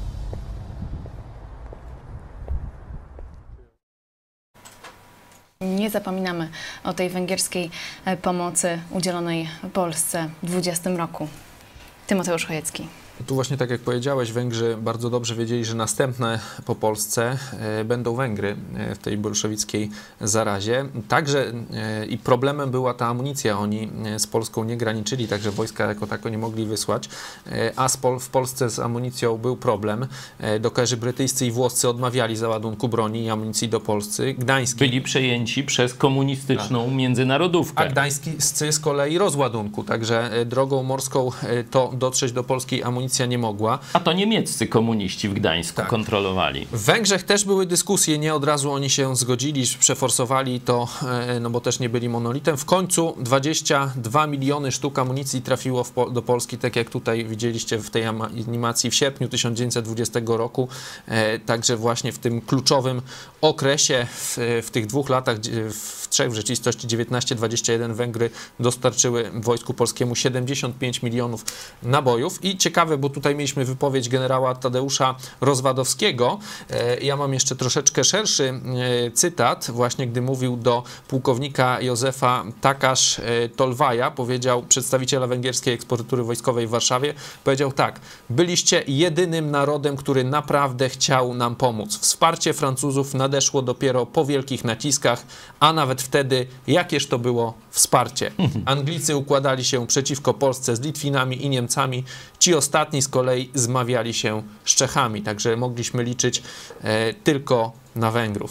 Nie zapominamy o tej węgierskiej pomocy udzielonej Polsce w dwudziestym roku. Tymoteusz Chojecki. Tu właśnie tak jak powiedziałeś, Węgrzy bardzo dobrze wiedzieli, że następne po Polsce e, będą Węgry e, w tej bolszewickiej zarazie. Także e, i problemem była ta amunicja. Oni e, z Polską nie graniczyli, także wojska jako tako nie mogli wysłać. E, a z Pol w Polsce z amunicją był problem. E, dokerzy brytyjscy i włoscy odmawiali załadunku broni i amunicji do Polscy. Gdański byli przejęci przez komunistyczną tak. międzynarodówkę. A gdańscy z kolei rozładunku. Także e, drogą morską e, to dotrzeć do polskiej amunicji nie mogła. A to niemieccy komuniści w Gdańsku tak. kontrolowali. W Węgrzech też były dyskusje, nie od razu oni się zgodzili, przeforsowali to, no bo też nie byli monolitem. W końcu dwadzieścia dwa miliony sztuk amunicji trafiło w po, do Polski, tak jak tutaj widzieliście w tej animacji w sierpniu tysiąc dziewięćset dwudziestego roku. E, także właśnie w tym kluczowym okresie, w, w tych dwóch latach, w trzech w rzeczywistości dziewiętnaście dwadzieścia jeden Węgry dostarczyły wojsku polskiemu siedemdziesiąt pięć milionów nabojów. I ciekawe, bo tutaj mieliśmy wypowiedź generała Tadeusza Rozwadowskiego. Ja mam jeszcze troszeczkę szerszy cytat, właśnie gdy mówił do pułkownika Józefa Takáš Tolvaja, powiedział, przedstawiciela węgierskiej eksportury wojskowej w Warszawie, powiedział tak: byliście jedynym narodem, który naprawdę chciał nam pomóc. Wsparcie Francuzów nadeszło dopiero po wielkich naciskach, a nawet wtedy, jakież to było wsparcie. Anglicy układali się przeciwko Polsce z Litwinami i Niemcami. Ci ostatni z kolei zmawiali się z Czechami, także mogliśmy liczyć e, tylko na Węgrów.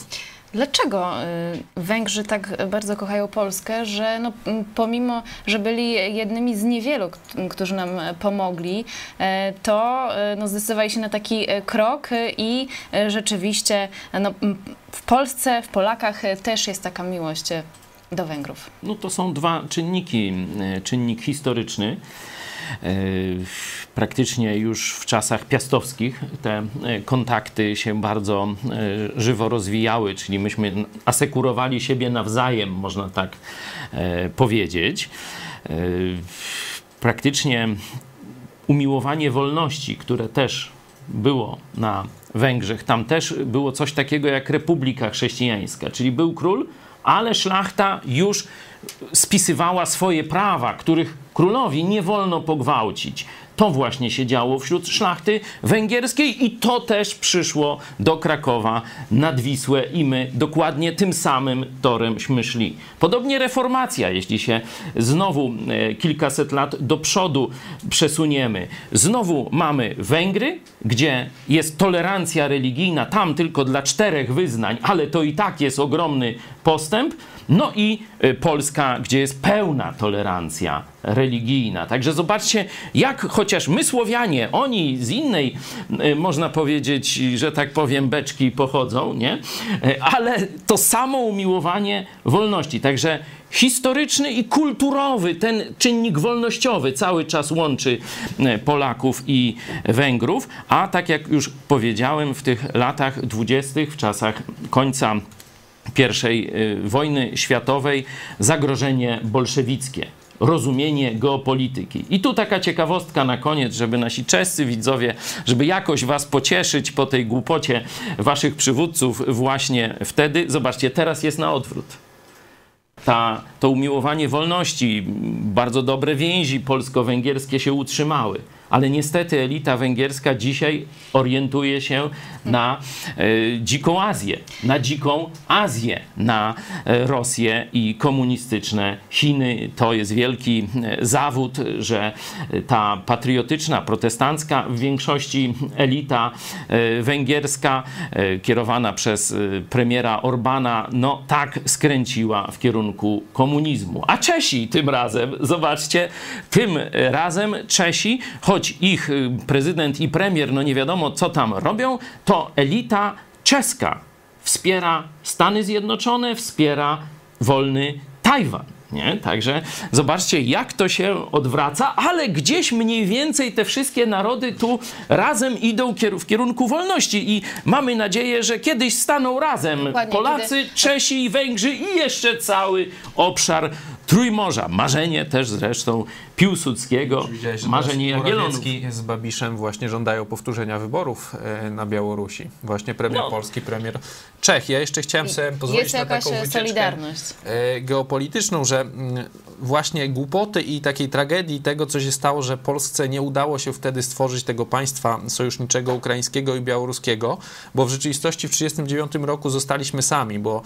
Dlaczego Węgrzy tak bardzo kochają Polskę, że no, pomimo, że byli jednymi z niewielu, którzy nam pomogli, to no, zdecydowali się na taki krok i rzeczywiście no, w Polsce, w Polakach też jest taka miłość do Węgrów? No to są dwa czynniki. Czynnik historyczny. Praktycznie już w czasach piastowskich te kontakty się bardzo żywo rozwijały, czyli myśmy asekurowali siebie nawzajem, można tak powiedzieć. Praktycznie umiłowanie wolności, które też było na Węgrzech, tam też było coś takiego jak Republika Chrześcijańska, czyli był król, ale szlachta już spisywała swoje prawa, których królowi nie wolno pogwałcić. To właśnie się działo wśród szlachty węgierskiej i to też przyszło do Krakowa nad Wisłę i my dokładnie tym samym toremśmy szli. Podobnie reformacja, jeśli się znowu e, kilkaset lat do przodu przesuniemy. Znowu mamy Węgry, gdzie jest tolerancja religijna, tam tylko dla czterech wyznań, ale to i tak jest ogromny postęp. No i Polska, gdzie jest pełna tolerancja religijna. Także zobaczcie, jak chociaż my Słowianie, oni z innej, można powiedzieć, że tak powiem, beczki pochodzą, nie? Ale to samo umiłowanie wolności. Także historyczny i kulturowy, ten czynnik wolnościowy cały czas łączy Polaków i Węgrów, a tak jak już powiedziałem, w tych latach dwudziestych, w czasach końca pierwszej wojny światowej, zagrożenie bolszewickie, rozumienie geopolityki. I tu taka ciekawostka na koniec, żeby nasi czescy widzowie, żeby jakoś was pocieszyć po tej głupocie waszych przywódców właśnie wtedy. Zobaczcie, teraz jest na odwrót. Ta, to umiłowanie wolności, bardzo dobre więzi polsko-węgierskie się utrzymały. Ale niestety elita węgierska dzisiaj orientuje się na e, dziką Azję, na dziką Azję, na e, Rosję i komunistyczne Chiny. To jest wielki e, zawód, że ta patriotyczna, protestancka w większości elita e, węgierska, e, kierowana przez e, premiera Orbana, no tak skręciła w kierunku komunizmu. A Czesi tym razem, zobaczcie, tym razem Czesi, choć ich prezydent i premier, no nie wiadomo co tam robią, to elita czeska wspiera Stany Zjednoczone, wspiera wolny Tajwan. Nie? Także zobaczcie, jak to się odwraca, ale gdzieś mniej więcej te wszystkie narody tu razem idą w kierunku wolności i mamy nadzieję, że kiedyś staną razem Dokładnie, Polacy, kiedy... Czesi, Węgrzy i jeszcze cały obszar Trójmorza. Marzenie też zresztą Piłsudskiego, marzenie Jagiellonów. Morawiecki z Babiszem właśnie żądają powtórzenia wyborów na Białorusi. Właśnie premier no. Polski, premier Czech. Ja jeszcze chciałem sobie pozwolić jest na taką wycieczkę solidarność geopolityczną, że właśnie głupoty i takiej tragedii tego, co się stało, że Polsce nie udało się wtedy stworzyć tego państwa sojuszniczego ukraińskiego i białoruskiego, bo w rzeczywistości w tysiąc dziewięćset trzydziestym dziewiątym roku zostaliśmy sami, bo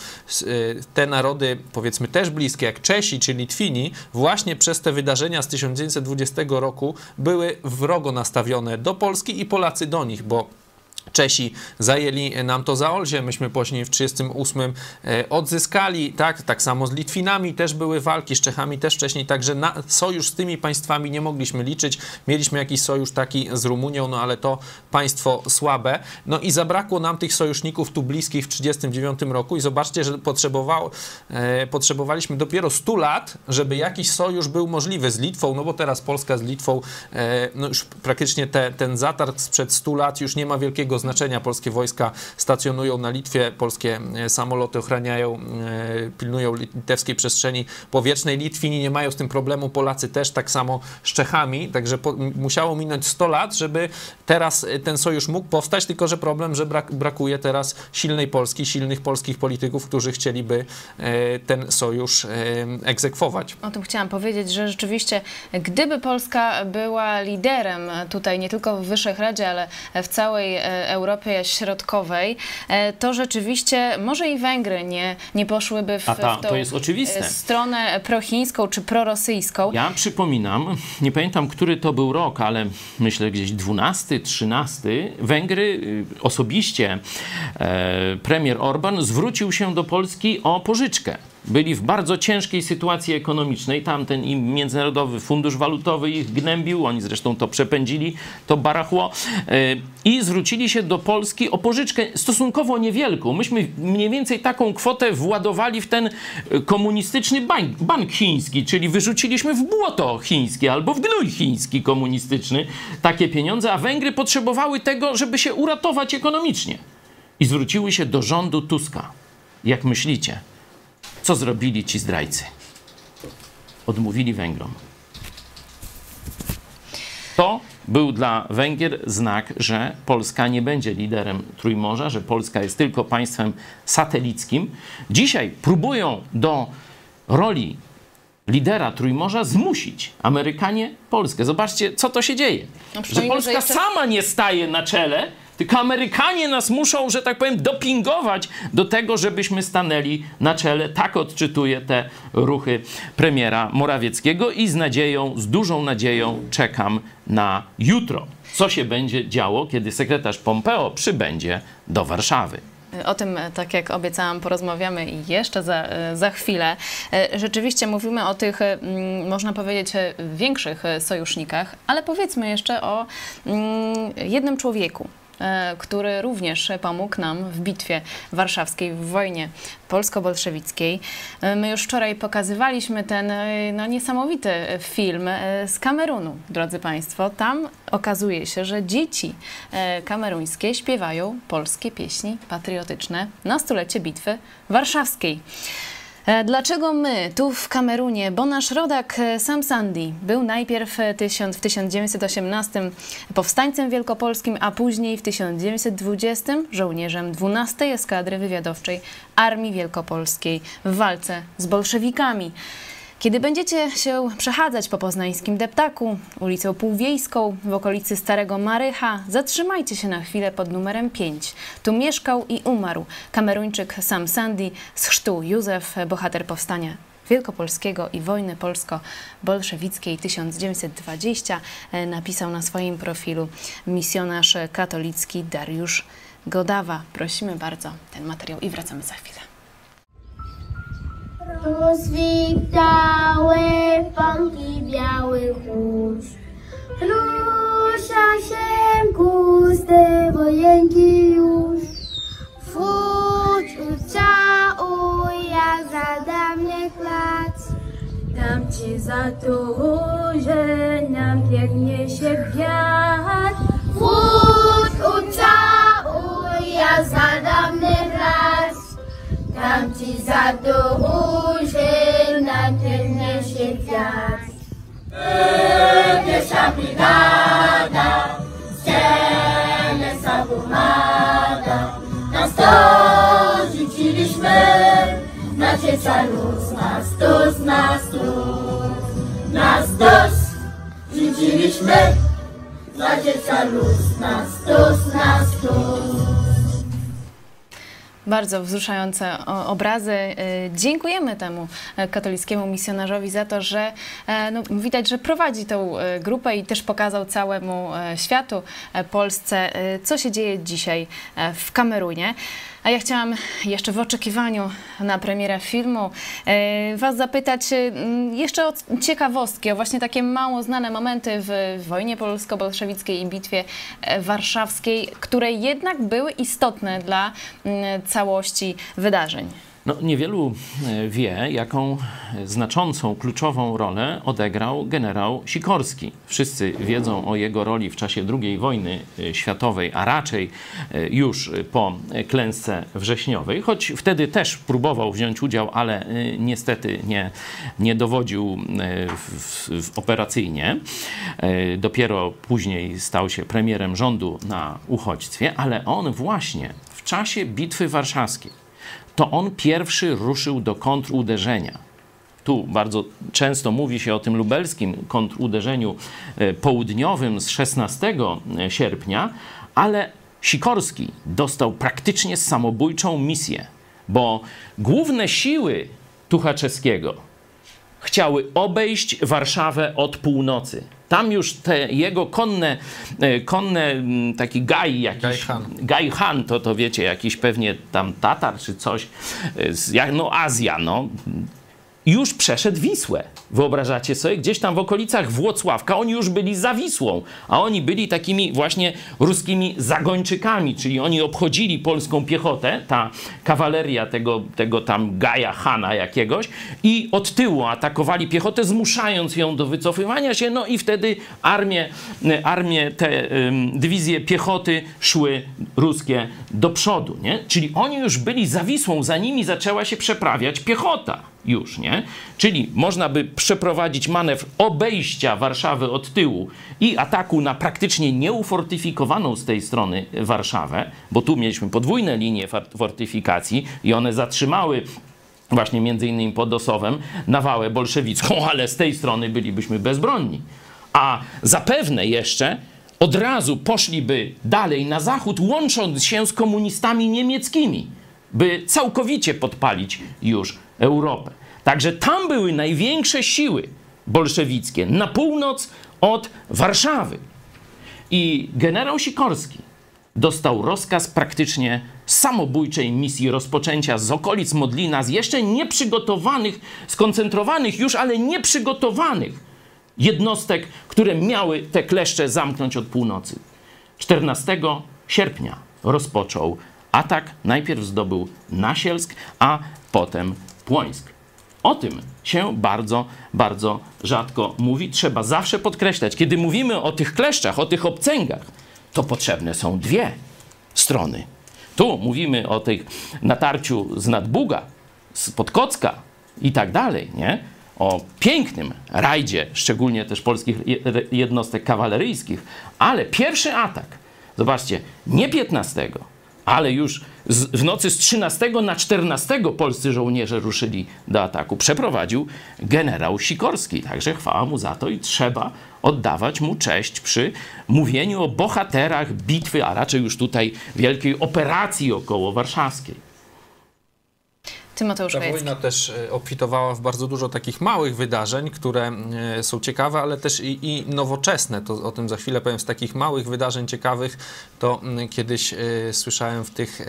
te narody, powiedzmy też bliskie, jak Czesi czy Litwini, właśnie przez te wydarzenia z tysiąc dziewięćset dwudziestego roku były wrogo nastawione do Polski i Polacy do nich, bo Czesi zajęli nam to Zaolzie, myśmy później w tysiąc dziewięćset trzydziestym ósmym odzyskali, tak, tak samo z Litwinami też były walki, z Czechami też wcześniej, także na sojusz z tymi państwami nie mogliśmy liczyć. Mieliśmy jakiś sojusz taki z Rumunią, no ale to państwo słabe. No i zabrakło nam tych sojuszników tu bliskich w tysiąc dziewięćset trzydziestym dziewiątym roku i zobaczcie, że potrzebowało, e, potrzebowaliśmy dopiero stu lat, żeby jakiś sojusz był możliwy z Litwą, no bo teraz Polska z Litwą, e, no już praktycznie te, ten zatarg sprzed stu lat już nie ma wielkiego znaczenia. Polskie wojska stacjonują na Litwie, polskie samoloty ochraniają, pilnują litewskiej przestrzeni powietrznej. Litwini nie mają z tym problemu, Polacy też, tak samo z Czechami, także po, musiało minąć sto lat, żeby teraz ten sojusz mógł powstać, tylko że problem, że brak, brakuje teraz silnej Polski, silnych polskich polityków, którzy chcieliby ten sojusz egzekwować. O tym chciałam powiedzieć, że rzeczywiście gdyby Polska była liderem tutaj nie tylko w Wyższej Radzie, ale w całej Europie Środkowej, to rzeczywiście może i Węgry nie, nie poszłyby w, A ta, w tą to jest oczywiste. stronę prochińską czy prorosyjską. Ja przypominam, nie pamiętam, który to był rok, ale myślę gdzieś dwunasty, trzynasty, Węgry osobiście, e, premier Orban zwrócił się do Polski o pożyczkę. Byli w bardzo ciężkiej sytuacji ekonomicznej. Tamten im Międzynarodowy Fundusz Walutowy ich gnębił. Oni zresztą to przepędzili, to barachło. I zwrócili się do Polski o pożyczkę stosunkowo niewielką. Myśmy mniej więcej taką kwotę władowali w ten komunistyczny bank, bank chiński, czyli wyrzuciliśmy w błoto chińskie albo w gnój chiński komunistyczny takie pieniądze, a Węgry potrzebowały tego, żeby się uratować ekonomicznie. I zwróciły się do rządu Tuska. Jak myślicie? Co zrobili ci zdrajcy? Odmówili Węgrom. To był dla Węgier znak, że Polska nie będzie liderem Trójmorza, że Polska jest tylko państwem satelickim. Dzisiaj próbują do roli lidera Trójmorza zmusić Amerykanie Polskę. Zobaczcie, co to się dzieje. No, że Polska że jeszcze... sama nie staje na czele, tylko Amerykanie nas muszą, że tak powiem, dopingować do tego, żebyśmy stanęli na czele. Tak odczytuję te ruchy premiera Morawieckiego i z nadzieją, z dużą nadzieją czekam na jutro. Co się będzie działo, kiedy sekretarz Pompeo przybędzie do Warszawy. O tym, tak jak obiecałam, porozmawiamy jeszcze za, za chwilę. Rzeczywiście mówimy o tych, można powiedzieć, większych sojusznikach, ale powiedzmy jeszcze o jednym człowieku, który również pomógł nam w bitwie warszawskiej, w wojnie polsko-bolszewickiej. My już wczoraj pokazywaliśmy ten no, niesamowity film z Kamerunu, drodzy Państwo. Tam okazuje się, że dzieci kameruńskie śpiewają polskie pieśni patriotyczne na stulecie bitwy warszawskiej. Dlaczego my tu w Kamerunie? Bo nasz rodak Sam Sandy był najpierw w tysiąc dziewięćset osiemnastym powstańcem wielkopolskim, a później w tysiąc dziewięćset dwudziestym żołnierzem dwunastej Eskadry Wywiadowczej Armii Wielkopolskiej w walce z bolszewikami. Kiedy będziecie się przechadzać po poznańskim Deptaku, ulicą Półwiejską, w okolicy Starego Marycha, zatrzymajcie się na chwilę pod numerem pięć. Tu mieszkał i umarł Kameruńczyk Sam Sandy z chrztu Józef, bohater powstania wielkopolskiego i wojny polsko-bolszewickiej tysiąc dziewięćset dwudziestego, napisał na swoim profilu misjonarz katolicki Dariusz Godawa. Prosimy bardzo ten materiał i wracamy za chwilę. Rozwitały pąki białych róż, rusza się guste wojenki już. Wódź ucałuj, jak za mnie klacz, dam ci za to, że nam pięknie się wiatr. Wódź ucałuj, jak za mnie klacz, dam ci za to, że napięknie się gwiazd. Pierwsza brygada, sceny sa pomaga. Na sto rzuciliśmy, na dzieca luz, na stos, na stos. Na stos rzuciliśmy, na dzieca luz, na stos, na stos. Bardzo wzruszające obrazy. Dziękujemy temu katolickiemu misjonarzowi za to, że no, widać, że prowadzi tą grupę i też pokazał całemu światu, Polsce, co się dzieje dzisiaj w Kamerunie. A ja chciałam jeszcze w oczekiwaniu na premierę filmu Was zapytać jeszcze o ciekawostki, o właśnie takie mało znane momenty w wojnie polsko-bolszewickiej i bitwie warszawskiej, które jednak były istotne dla całości wydarzeń. No, niewielu wie, jaką znaczącą, kluczową rolę odegrał generał Sikorski. Wszyscy wiedzą o jego roli w czasie drugiej wojny światowej, a raczej już po klęsce wrześniowej, choć wtedy też próbował wziąć udział, ale niestety nie, nie dowodził w, w operacyjnie. Dopiero później stał się premierem rządu na uchodźstwie, ale on właśnie w czasie Bitwy Warszawskiej to on pierwszy ruszył do kontruderzenia. Tu bardzo często mówi się o tym lubelskim kontruderzeniu południowym z szesnastego sierpnia, ale Sikorski dostał praktycznie samobójczą misję, bo główne siły Tuchaczewskiego chciały obejść Warszawę od północy. Tam już te jego konne, konne taki Gaj jakiś, Gaj Han. Gaj Han, to, to wiecie, jakiś pewnie tam Tatar czy coś, no Azja, no. Już przeszedł Wisłę. Wyobrażacie sobie? Gdzieś tam w okolicach Włocławka oni już byli za Wisłą, a oni byli takimi właśnie ruskimi zagończykami, czyli oni obchodzili polską piechotę, ta kawaleria tego, tego tam Gaja Hana jakiegoś i od tyłu atakowali piechotę, zmuszając ją do wycofywania się, no i wtedy armie, armie te ym, dywizje piechoty szły ruskie do przodu, nie? Czyli oni już byli za Wisłą, za nimi zaczęła się przeprawiać piechota. Już, nie? Czyli można by przeprowadzić manewr obejścia Warszawy od tyłu i ataku na praktycznie nieufortyfikowaną z tej strony Warszawę, bo tu mieliśmy podwójne linie fortyfikacji i one zatrzymały właśnie między innymi pod Osowem nawałę bolszewicką, ale z tej strony bylibyśmy bezbronni. A zapewne jeszcze od razu poszliby dalej na zachód, łącząc się z komunistami niemieckimi, by całkowicie podpalić już Europę. Także tam były największe siły bolszewickie, na północ od Warszawy. I generał Sikorski dostał rozkaz praktycznie samobójczej misji rozpoczęcia z okolic Modlina, z jeszcze nieprzygotowanych, skoncentrowanych już, ale nieprzygotowanych jednostek, które miały te kleszcze zamknąć od północy. czternastego sierpnia rozpoczął atak. Najpierw zdobył Nasielsk, a potem Płońsk. O tym się bardzo, bardzo rzadko mówi. Trzeba zawsze podkreślać, kiedy mówimy o tych kleszczach, o tych obcęgach, to potrzebne są dwie strony. Tu mówimy o tych natarciu z Nadbuga, z Podkocka i tak dalej, nie? O pięknym rajdzie, szczególnie też polskich jednostek kawaleryjskich, ale pierwszy atak, zobaczcie, nie piętnastego, ale już z, w nocy z trzynastego na czternastego polscy żołnierze ruszyli do ataku. Przeprowadził generał Sikorski, także chwała mu za to i trzeba oddawać mu cześć przy mówieniu o bohaterach bitwy, a raczej już tutaj wielkiej operacji około warszawskiej. Tymoteusz Ta Chojecki. wojna też obfitowała w bardzo dużo takich małych wydarzeń, które są ciekawe, ale też i, i nowoczesne. To o tym za chwilę powiem. Z takich małych wydarzeń ciekawych to kiedyś y, słyszałem w tych, y,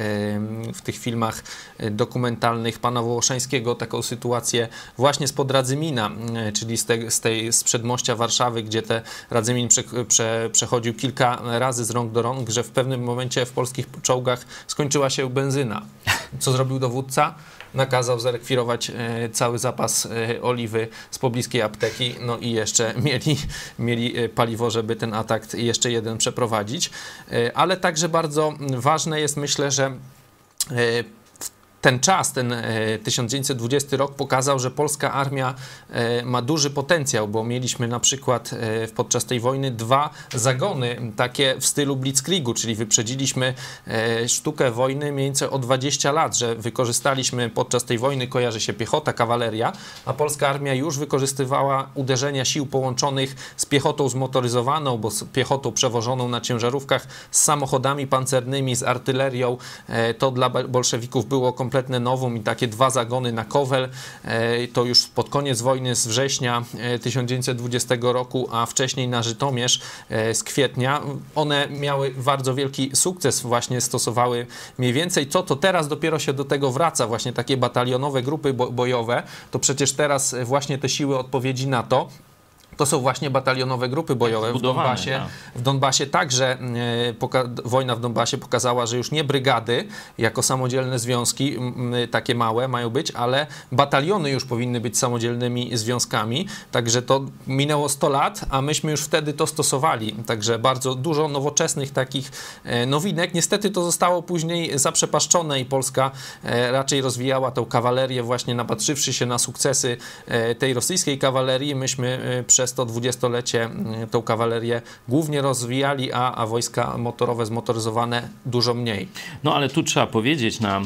w tych filmach dokumentalnych pana Wołoszeńskiego taką sytuację właśnie spod Radzymina, y, czyli z, te, z tej z przedmościa Warszawy, gdzie te Radzymin prze, prze, przechodził kilka razy z rąk do rąk, że w pewnym momencie w polskich czołgach skończyła się benzyna. Co zrobił dowódca? Nakazał zarekwirować e, cały zapas e, oliwy z pobliskiej apteki, no i jeszcze mieli, mieli paliwo, żeby ten atak jeszcze jeden przeprowadzić. E, ale także bardzo ważne jest, myślę, że e, ten czas, ten tysiąc dziewięćset dwudziesty rok pokazał, że polska armia ma duży potencjał, bo mieliśmy na przykład podczas tej wojny dwa zagony takie w stylu blitzkriegu, czyli wyprzedziliśmy sztukę wojny mniej więcej o dwadzieścia lat, że wykorzystaliśmy podczas tej wojny, kojarzy się piechota, kawaleria, a polska armia już wykorzystywała uderzenia sił połączonych z piechotą zmotoryzowaną, bo z piechotą przewożoną na ciężarówkach, z samochodami pancernymi, z artylerią. To dla bolszewików było kompletnie kompletne nowum i takie dwa zagony na Kowel, to już pod koniec wojny z września tysiąc dziewięćset dwudziestego roku, a wcześniej na Żytomierz z kwietnia. One miały bardzo wielki sukces, właśnie stosowały mniej więcej co, to teraz dopiero się do tego wraca, właśnie takie batalionowe grupy bojowe, to przecież teraz właśnie te siły odpowiedzi na to, to są właśnie batalionowe grupy bojowe w Donbasie. Tak. W Donbasie także e, wojna w Donbasie pokazała, że już nie brygady jako samodzielne związki, m, takie małe mają być, ale bataliony już powinny być samodzielnymi związkami. Także to minęło sto lat, a myśmy już wtedy to stosowali. Także bardzo dużo nowoczesnych takich e, nowinek. Niestety to zostało później zaprzepaszczone i Polska e, raczej rozwijała tę kawalerię właśnie napatrzywszy się na sukcesy e, tej rosyjskiej kawalerii. Myśmy e, przez to dwudziestolecie tą kawalerię głównie rozwijali, a, a wojska motorowe, zmotoryzowane dużo mniej. No ale tu trzeba powiedzieć na,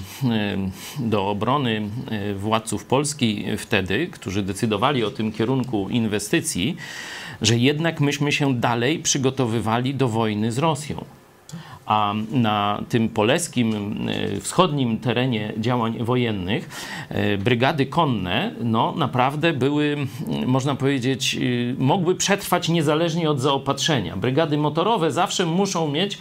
do obrony władców Polski wtedy, którzy decydowali o tym kierunku inwestycji, że jednak myśmy się dalej przygotowywali do wojny z Rosją. a na tym poleskim, wschodnim terenie działań wojennych brygady konne, no naprawdę były, można powiedzieć, mogły przetrwać niezależnie od zaopatrzenia. Brygady motorowe zawsze muszą mieć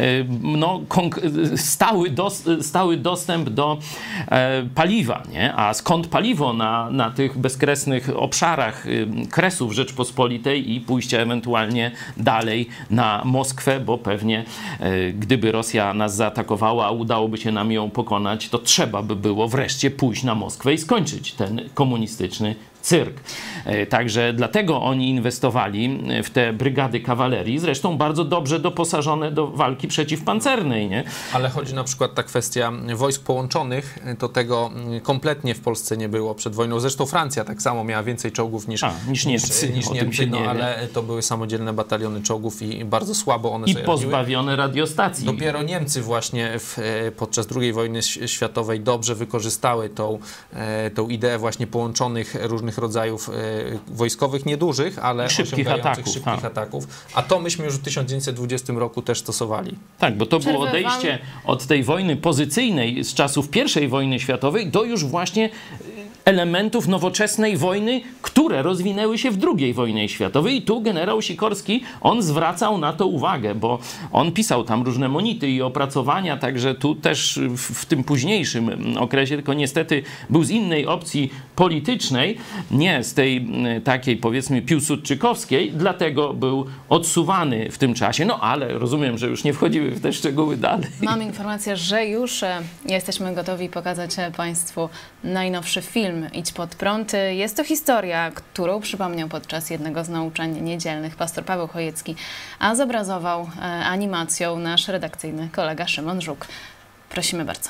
no, stały, dos, stały dostęp do paliwa, nie? A skąd paliwo na, na tych bezkresnych obszarach Kresów Rzeczpospolitej i pójście ewentualnie dalej na Moskwę, bo pewnie gdyby Rosja nas zaatakowała, a udałoby się nam ją pokonać, to trzeba by było wreszcie pójść na Moskwę i skończyć ten komunistyczny cyrk. Także dlatego oni inwestowali w te brygady kawalerii, zresztą bardzo dobrze doposażone do walki przeciwpancernej, nie? Ale chodzi na przykład ta kwestia wojsk połączonych, to tego kompletnie w Polsce nie było przed wojną. Zresztą Francja tak samo miała więcej czołgów niż, A, niż Niemcy, niż, niż Niemcy, no, nie ale to były samodzielne bataliony czołgów i bardzo słabo one I sobie pozbawione radziły. radiostacji. Dopiero Niemcy właśnie w, podczas drugiej wojny światowej dobrze wykorzystały tą, tą ideę właśnie połączonych różnych rodzajów wojskowych, niedużych, ale szybkich ataków, szybkich a. ataków. A to myśmy już w tysiąc dziewięćset dwudziestym roku też stosowali. Tak, bo to było Przerwę odejście od tej wojny pozycyjnej z czasów pierwszej wojny światowej do już właśnie elementów nowoczesnej wojny, które rozwinęły się w drugiej wojnie światowej. I tu generał Sikorski, on zwracał na to uwagę, bo on pisał tam różne monity i opracowania, także tu też w, w tym późniejszym okresie, tylko niestety był z innej opcji politycznej, nie z tej takiej powiedzmy piłsudczykowskiej, dlatego był odsuwany w tym czasie. No ale rozumiem, że już nie wchodzimy w te szczegóły dalej. Mam informację, że już jesteśmy gotowi pokazać Państwu najnowszy film Idź pod prąd. Jest to historia, którą przypomniał podczas jednego z nauczeń niedzielnych pastor Paweł Chojecki, a zobrazował animacją nasz redakcyjny kolega Szymon Żuk. Prosimy bardzo.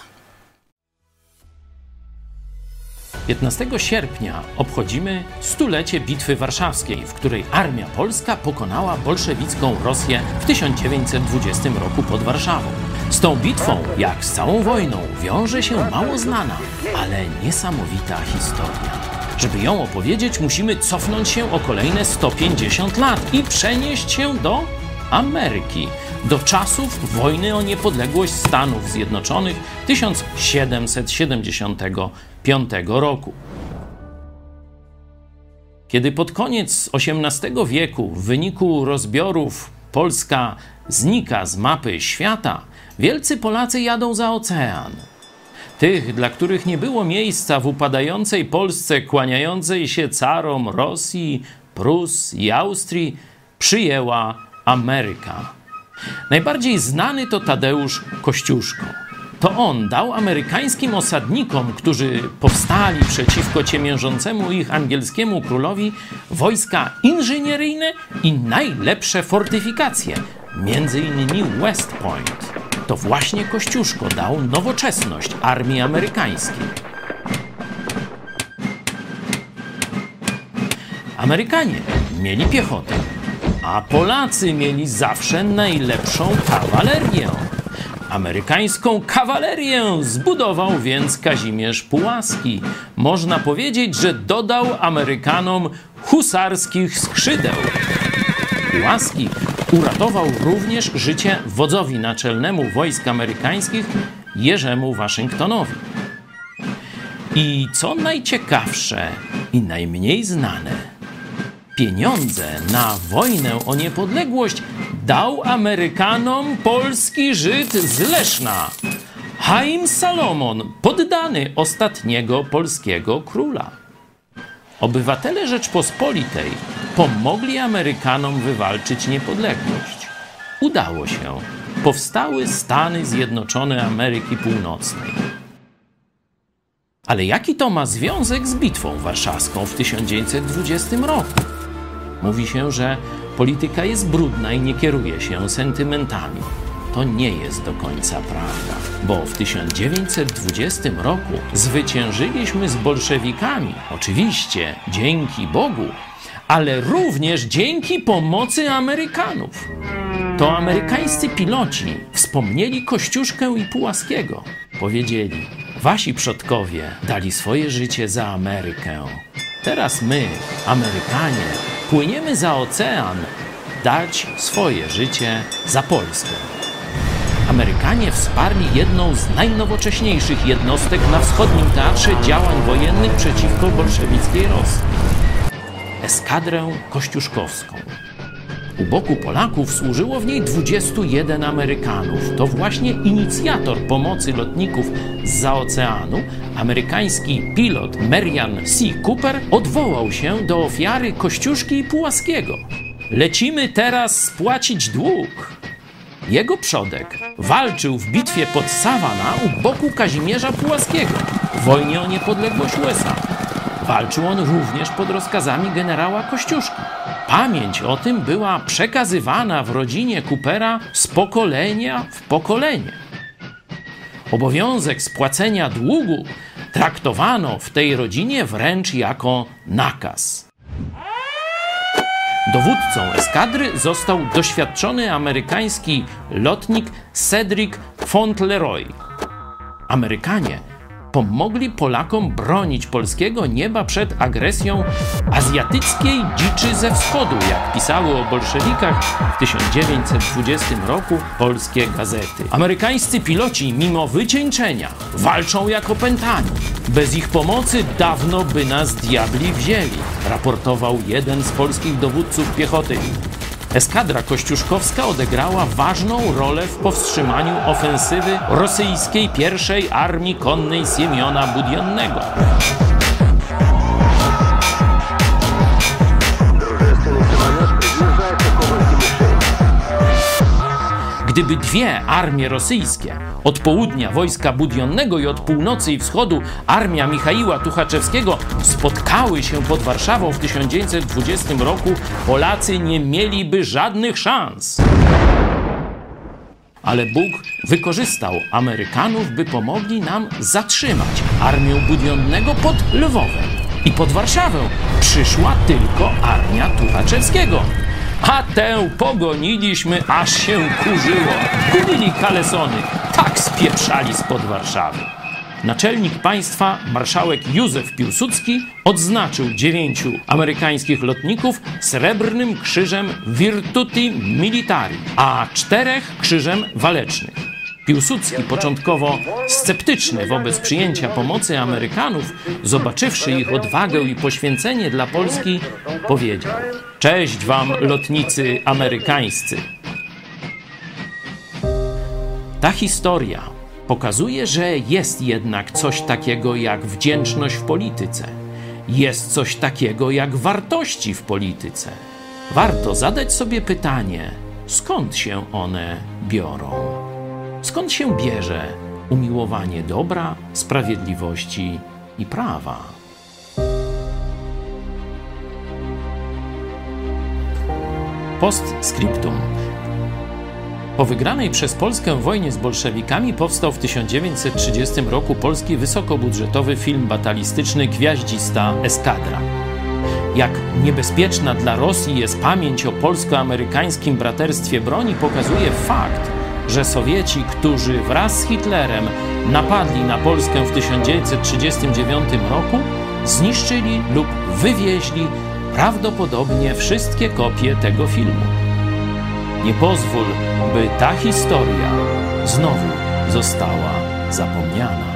piętnastego sierpnia obchodzimy stulecie Bitwy Warszawskiej, w której Armia Polska pokonała bolszewicką Rosję w tysiąc dziewięćset dwudziestym roku pod Warszawą. Z tą bitwą, jak z całą wojną, wiąże się mało znana, ale niesamowita historia. Żeby ją opowiedzieć, musimy cofnąć się o kolejne sto pięćdziesiąt lat i przenieść się do Ameryki, do czasów wojny o niepodległość Stanów Zjednoczonych tysiąc siedemset siedemdziesiątego piątego roku. Kiedy pod koniec osiemnastego wieku w wyniku rozbiorów Polska znika z mapy świata, wielcy Polacy jadą za ocean. Tych, dla których nie było miejsca w upadającej Polsce kłaniającej się carom Rosji, Prus i Austrii, przyjęła Ameryka. Najbardziej znany to Tadeusz Kościuszko. To on dał amerykańskim osadnikom, którzy powstali przeciwko ciemiężącemu ich angielskiemu królowi, wojska inżynieryjne i najlepsze fortyfikacje, między innymi West Point. To właśnie Kościuszko dał nowoczesność armii amerykańskiej. Amerykanie mieli piechotę, a Polacy mieli zawsze najlepszą kawalerię. Amerykańską kawalerię zbudował więc Kazimierz Pułaski. Można powiedzieć, że dodał Amerykanom husarskich skrzydeł. Pułaski uratował również życie wodzowi naczelnemu wojsk amerykańskich Jerzemu Waszyngtonowi. I co najciekawsze i najmniej znane, pieniądze na wojnę o niepodległość dał Amerykanom polski Żyd z Leszna, Chaim Salomon, poddany ostatniego polskiego króla. Obywatele Rzeczpospolitej pomogli Amerykanom wywalczyć niepodległość. Udało się. Powstały Stany Zjednoczone Ameryki Północnej. Ale jaki to ma związek z Bitwą Warszawską w tysiąc dziewięćset dwudziestym roku? Mówi się, że polityka jest brudna i nie kieruje się sentymentami. To nie jest do końca prawda, bo w tysiąc dziewięćset dwudziestym roku zwyciężyliśmy z bolszewikami, oczywiście dzięki Bogu, ale również dzięki pomocy Amerykanów. To amerykańscy piloci wspomnieli Kościuszkę i Pułaskiego. Powiedzieli: wasi przodkowie dali swoje życie za Amerykę. Teraz my, Amerykanie, płyniemy za ocean dać swoje życie za Polskę. Amerykanie wsparli jedną z najnowocześniejszych jednostek na wschodnim teatrze działań wojennych przeciwko bolszewickiej Rosji. Eskadrę kościuszkowską. U boku Polaków służyło w niej dwudziestu jeden Amerykanów. To właśnie inicjator pomocy lotników zza oceanu, amerykański pilot Merian C. Cooper, odwołał się do ofiary Kościuszki i Pułaskiego. Lecimy teraz spłacić dług. Jego przodek walczył w bitwie pod Savannah u boku Kazimierza Pułaskiego w wojnie o niepodległość U S A. Walczył on również pod rozkazami generała Kościuszki. Pamięć o tym była przekazywana w rodzinie Coopera z pokolenia w pokolenie. Obowiązek spłacenia długu traktowano w tej rodzinie wręcz jako nakaz. Dowódcą eskadry został doświadczony amerykański lotnik Cedric Fauntleroy. Amerykanie pomogli Polakom bronić polskiego nieba przed agresją azjatyckiej dziczy ze wschodu, jak pisały o bolszewikach w tysiąc dziewięćset dwudziestym roku polskie gazety. Amerykańscy piloci, mimo wycieńczenia, walczą jak opętani. Bez ich pomocy dawno by nas diabli wzięli, raportował jeden z polskich dowódców piechoty. Eskadra kościuszkowska odegrała ważną rolę w powstrzymaniu ofensywy rosyjskiej pierwszej Armii Konnej Siemiona Budionnego. Gdyby dwie armie rosyjskie, od południa wojska Budionnego i od północy i wschodu armia Michaiła Tuchaczewskiego, spotkały się pod Warszawą w tysiąc dziewięćset dwudziestym roku, Polacy nie mieliby żadnych szans. Ale Bóg wykorzystał Amerykanów, by pomogli nam zatrzymać armię Budionnego pod Lwowem. I pod Warszawę przyszła tylko armia Tuchaczewskiego. A tę pogoniliśmy, aż się kurzyło. Kubili kalesony, tak spieprzali spod Warszawy. Naczelnik państwa, marszałek Józef Piłsudski, odznaczył dziewięciu amerykańskich lotników srebrnym krzyżem Virtuti Militari, a czterech krzyżem walecznych. Piłsudski, początkowo sceptyczny wobec przyjęcia pomocy Amerykanów, zobaczywszy ich odwagę i poświęcenie dla Polski, powiedział: cześć wam, lotnicy amerykańscy. Ta historia pokazuje, że jest jednak coś takiego jak wdzięczność w polityce. Jest coś takiego jak wartości w polityce. Warto zadać sobie pytanie, skąd się one biorą? Skąd się bierze umiłowanie dobra, sprawiedliwości i prawa? Postscriptum. Po wygranej przez Polskę wojnie z bolszewikami powstał w tysiąc dziewięćset trzydziestym roku polski wysokobudżetowy film batalistyczny Gwiaździsta Eskadra. Jak niebezpieczna dla Rosji jest pamięć o polsko-amerykańskim braterstwie broni, pokazuje fakt, że Sowieci, którzy wraz z Hitlerem napadli na Polskę w tysiąc dziewięćset trzydziestym dziewiątym roku, zniszczyli lub wywieźli prawdopodobnie wszystkie kopie tego filmu. Nie pozwól, by ta historia znowu została zapomniana.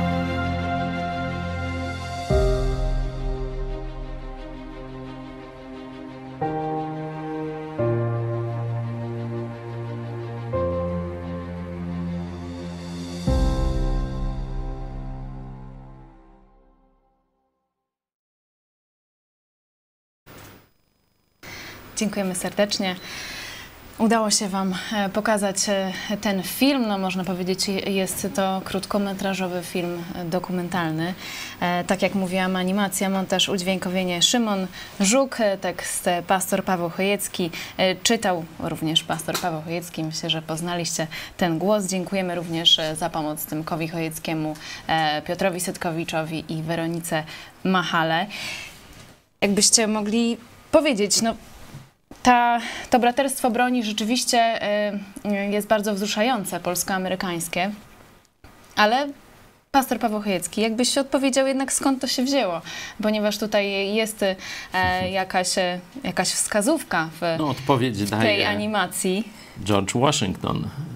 Dziękujemy serdecznie. Udało się wam pokazać ten film. No, można powiedzieć, jest to krótkometrażowy film dokumentalny. Tak jak mówiłam, animacja, montaż, udźwiękowienie Szymon Żuk, tekst pastor Paweł Chojecki. Czytał również pastor Paweł Chojecki. Myślę, że poznaliście ten głos. Dziękujemy również za pomoc Tymkowi Chojeckiemu, Piotrowi Setkowiczowi i Weronice Machale. Jakbyście mogli powiedzieć, no Ta, to braterstwo broni rzeczywiście y, jest bardzo wzruszające, polsko-amerykańskie, ale pastor Paweł Chojecki, jakbyś odpowiedział jednak, skąd to się wzięło, ponieważ tutaj jest y, jakaś, jakaś wskazówka w, no, odpowiedź w tej daje animacji. George Washington.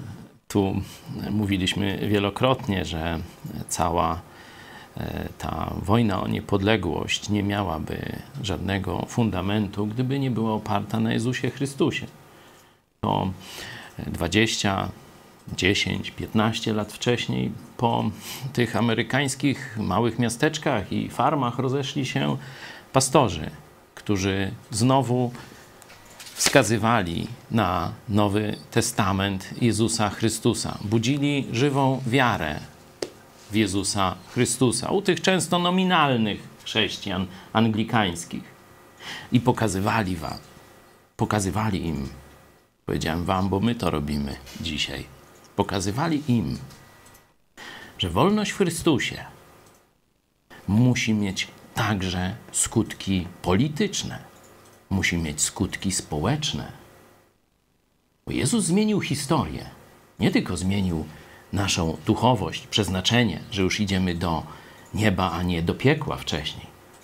Tu mówiliśmy wielokrotnie, że cała ta wojna o niepodległość nie miałaby żadnego fundamentu, gdyby nie była oparta na Jezusie Chrystusie. To dwadzieścia, dziesięć, piętnaście lat wcześniej po tych amerykańskich małych miasteczkach i farmach rozeszli się pastorzy, którzy znowu wskazywali na Nowy Testament Jezusa Chrystusa. Budzili żywą wiarę w Jezusa Chrystusa u tych często nominalnych chrześcijan anglikańskich i pokazywali wam, pokazywali im, powiedziałem wam, bo my to robimy dzisiaj, pokazywali im, że wolność w Chrystusie musi mieć także skutki polityczne, musi mieć skutki społeczne. Bo Jezus zmienił historię, nie tylko zmienił naszą duchowość, przeznaczenie, że już idziemy do nieba, a nie do piekła wcześniej.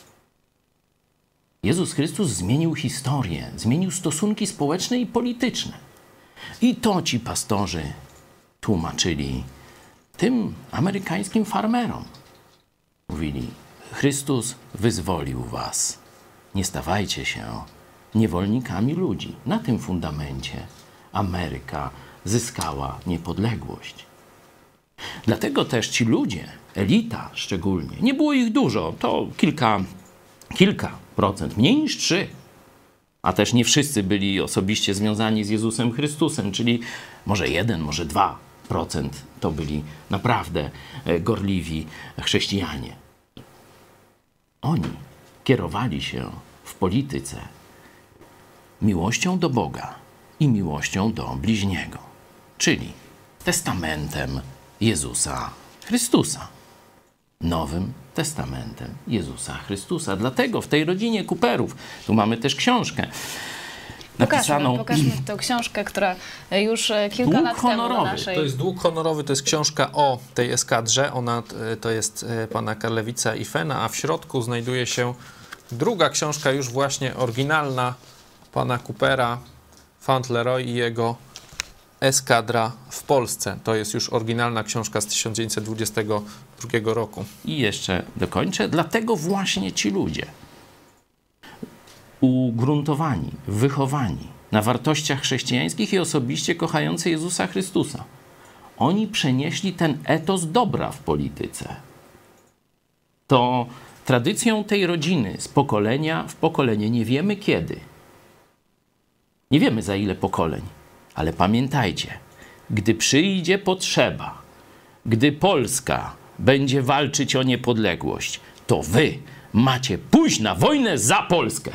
Jezus Chrystus zmienił historię, zmienił stosunki społeczne i polityczne. I to ci pastorzy tłumaczyli tym amerykańskim farmerom. Mówili, Chrystus wyzwolił was. Nie stawajcie się niewolnikami ludzi. Na tym fundamencie Ameryka zyskała niepodległość. Dlatego też ci ludzie, elita szczególnie, nie było ich dużo, to kilka, kilka procent, mniej niż trzy. A też nie wszyscy byli osobiście związani z Jezusem Chrystusem, czyli może jeden, może dwa procent to byli naprawdę gorliwi chrześcijanie. Oni kierowali się w polityce miłością do Boga i miłością do bliźniego, czyli testamentem Jezusa Chrystusa. Nowym Testamentem Jezusa Chrystusa. Dlatego w tej rodzinie Cooperów, tu mamy też książkę napisaną... Pokażmy, pokażmy tę książkę, która już kilka Dług lat honorowy. temu do naszej... To jest dług honorowy, to jest książka o tej eskadrze. Ona to jest pana Karlewica i Fena, a w środku znajduje się druga książka, już właśnie oryginalna pana Coopera, Fauntleroy i jego Eskadra w Polsce. To jest już oryginalna książka z tysiąc dziewięćset dwudziestego drugiego roku. I jeszcze dokończę. Dlatego właśnie ci ludzie ugruntowani, wychowani na wartościach chrześcijańskich i osobiście kochający Jezusa Chrystusa, oni przenieśli ten etos dobra w polityce. To tradycją tej rodziny z pokolenia w pokolenie, nie wiemy kiedy, nie wiemy za ile pokoleń, ale pamiętajcie, gdy przyjdzie potrzeba, gdy Polska będzie walczyć o niepodległość, to wy macie pójść na wojnę za Polskę.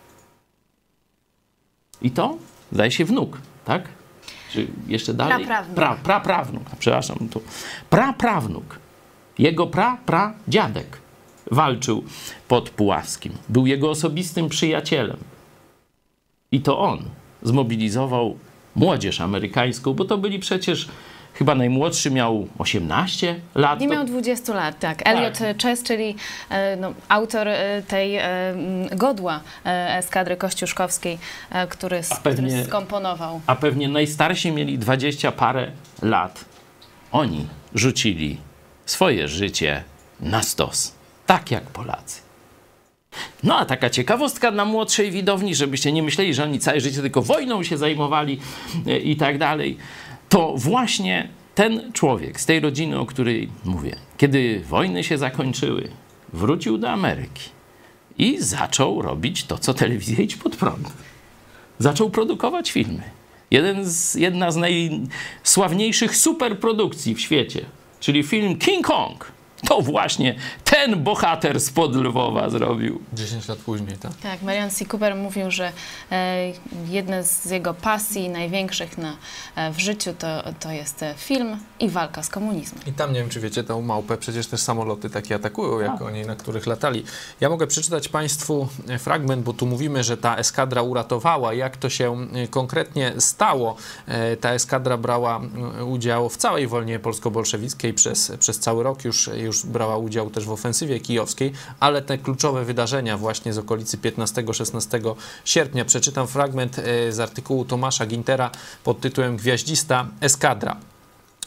I to, zdaje się, wnuk, tak? Czy jeszcze dalej? Praprawnuk. Pra, praprawnuk, przepraszam. Tu. Praprawnuk. Jego pra, pra, dziadek walczył pod Puławskim. Był jego osobistym przyjacielem. I to on zmobilizował młodzież amerykańską, bo to byli przecież, chyba najmłodszy miał osiemnaście lat. Nie to... miał dwudziestu lat, tak. Elliot Tak. Chess, czyli e, no, autor e, tej e, godła e, eskadry kościuszkowskiej, e, który, s- pewnie- który skomponował. A pewnie najstarsi mieli dwadzieścia parę lat. Oni rzucili swoje życie na stos. Tak jak Polacy. No a taka ciekawostka dla młodszej widowni, żebyście nie myśleli, że oni całe życie tylko wojną się zajmowali e, i tak dalej. To właśnie ten człowiek z tej rodziny, o której mówię, kiedy wojny się zakończyły, wrócił do Ameryki i zaczął robić to, co telewizja Idź Pod Prąd. Zaczął produkować filmy. Jeden z, jedna z najsławniejszych superprodukcji w świecie, czyli film King Kong. To właśnie ten bohater spod Lwowa zrobił. dziesięć lat później, tak? Tak, Marion C. Cooper mówił, że e, jedna z jego pasji największych na, e, w życiu to, to jest e, film i walka z komunizmem. I tam, nie wiem, czy wiecie, tą małpę przecież też samoloty takie atakują, jak oni, na których latali. Ja mogę przeczytać Państwu fragment, bo tu mówimy, że ta eskadra uratowała. Jak to się konkretnie stało? Ta eskadra brała udział w całej wojnie polsko-bolszewickiej przez, przez cały rok. Już, już brała udział też w ofensywie kijowskiej, ale te kluczowe wydarzenia właśnie z okolicy piętnastego szesnastego sierpnia. Przeczytam fragment z artykułu Tomasza Gintera pod tytułem Gwiaździsta eskadra.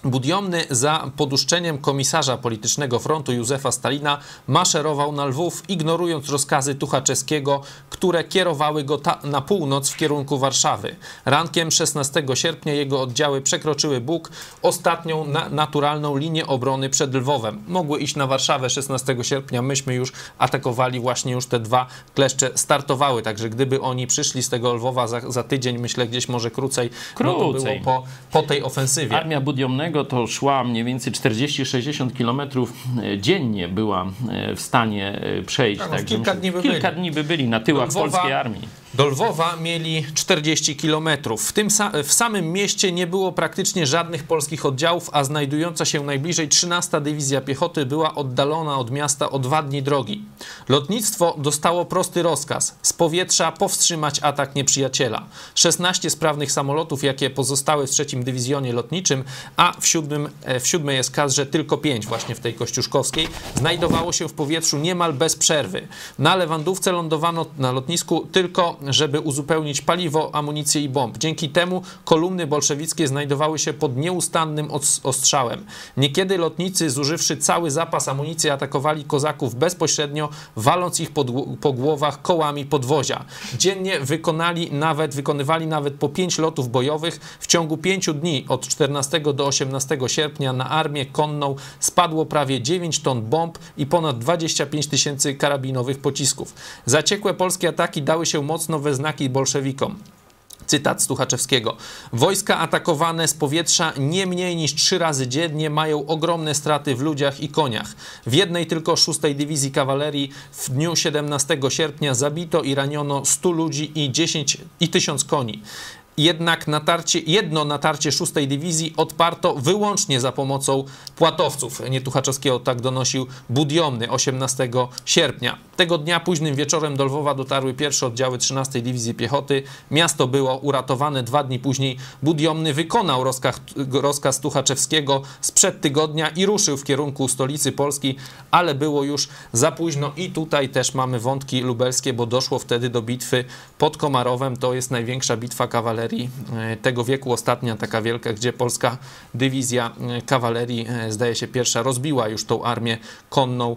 Budiomny za poduszczeniem komisarza politycznego frontu Józefa Stalina maszerował na Lwów, ignorując rozkazy Tuchaczewskiego, które kierowały go na północ w kierunku Warszawy. Rankiem szesnastego sierpnia jego oddziały przekroczyły Bóg, ostatnią na naturalną linię obrony przed Lwowem. Mogły iść na Warszawę szesnastego sierpnia, myśmy już atakowali, właśnie już te dwa kleszcze startowały, także gdyby oni przyszli z tego Lwowa za, za tydzień, myślę gdzieś może krócej, krócej. No to było po, po tej ofensywie. Armia Budiomnego to szła mniej więcej czterdzieści sześćdziesiąt kilometrów dziennie, była w stanie przejść. No, tak, kilka dni by kilka byli. dni by byli na tyłach Lwowa, polskiej armii. Do Lwowa mieli czterdzieści kilometrów. W tym w samym mieście nie było praktycznie żadnych polskich oddziałów, a znajdująca się najbliżej trzynasta Dywizja Piechoty była oddalona od miasta o dwa dni drogi. Lotnictwo dostało prosty rozkaz: z powietrza powstrzymać atak nieprzyjaciela. szesnaście sprawnych samolotów, jakie pozostały w trzecim Dywizjonie Lotniczym, a w, siódmym, w siódmej eskadrze tylko pięć, właśnie w tej kościuszkowskiej, znajdowało się w powietrzu niemal bez przerwy. Na Lewandówce lądowano na lotnisku tylko, żeby uzupełnić paliwo, amunicję i bomb. Dzięki temu kolumny bolszewickie znajdowały się pod nieustannym ostrzałem. Niekiedy lotnicy, zużywszy cały zapas amunicji, atakowali kozaków bezpośrednio, waląc ich pod, po głowach kołami podwozia. Dziennie wykonali nawet, wykonywali nawet po pięć lotów bojowych. W ciągu pięciu dni od czternastego do osiemnastego sierpnia na armię konną spadło prawie dziewięć ton bomb i ponad dwadzieścia pięć tysięcy karabinowych pocisków. Zaciekłe polskie ataki dały się mocno we znaki bolszewikom. Cytat z Tuchaczewskiego. Wojska atakowane z powietrza nie mniej niż trzy razy dziennie mają ogromne straty w ludziach i koniach. W jednej tylko szóstej Dywizji Kawalerii w dniu siedemnastego sierpnia zabito i raniono stu ludzi i dziesięć i tysiąc koni. Jednak natarcie, jedno natarcie szóstej Dywizji odparto wyłącznie za pomocą płatowców. Nie Tuchaczewskiego, tak donosił Budiomny osiemnastego sierpnia. Tego dnia późnym wieczorem do Lwowa dotarły pierwsze oddziały trzynastej Dywizji Piechoty. Miasto było uratowane. Dwa dni później Budiomny wykonał rozkaz, rozkaz Tuchaczewskiego sprzed tygodnia i ruszył w kierunku stolicy Polski, ale było już za późno i tutaj też mamy wątki lubelskie, bo doszło wtedy do bitwy pod Komarowem. To jest największa bitwa kawalerii tego wieku, ostatnia taka wielka, gdzie polska dywizja kawalerii, zdaje się pierwsza, rozbiła już tą armię konną,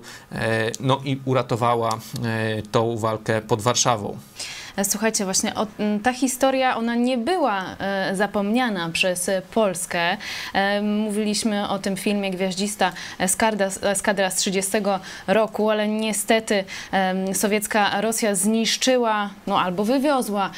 no i uratowała tą walkę pod Warszawą. Słuchajcie, właśnie o, ta historia, ona nie była e, zapomniana przez Polskę. E, mówiliśmy o tym filmie Gwiaździsta Eskadra, Eskadra z trzydziestego roku, ale niestety e, sowiecka Rosja zniszczyła, no albo wywiozła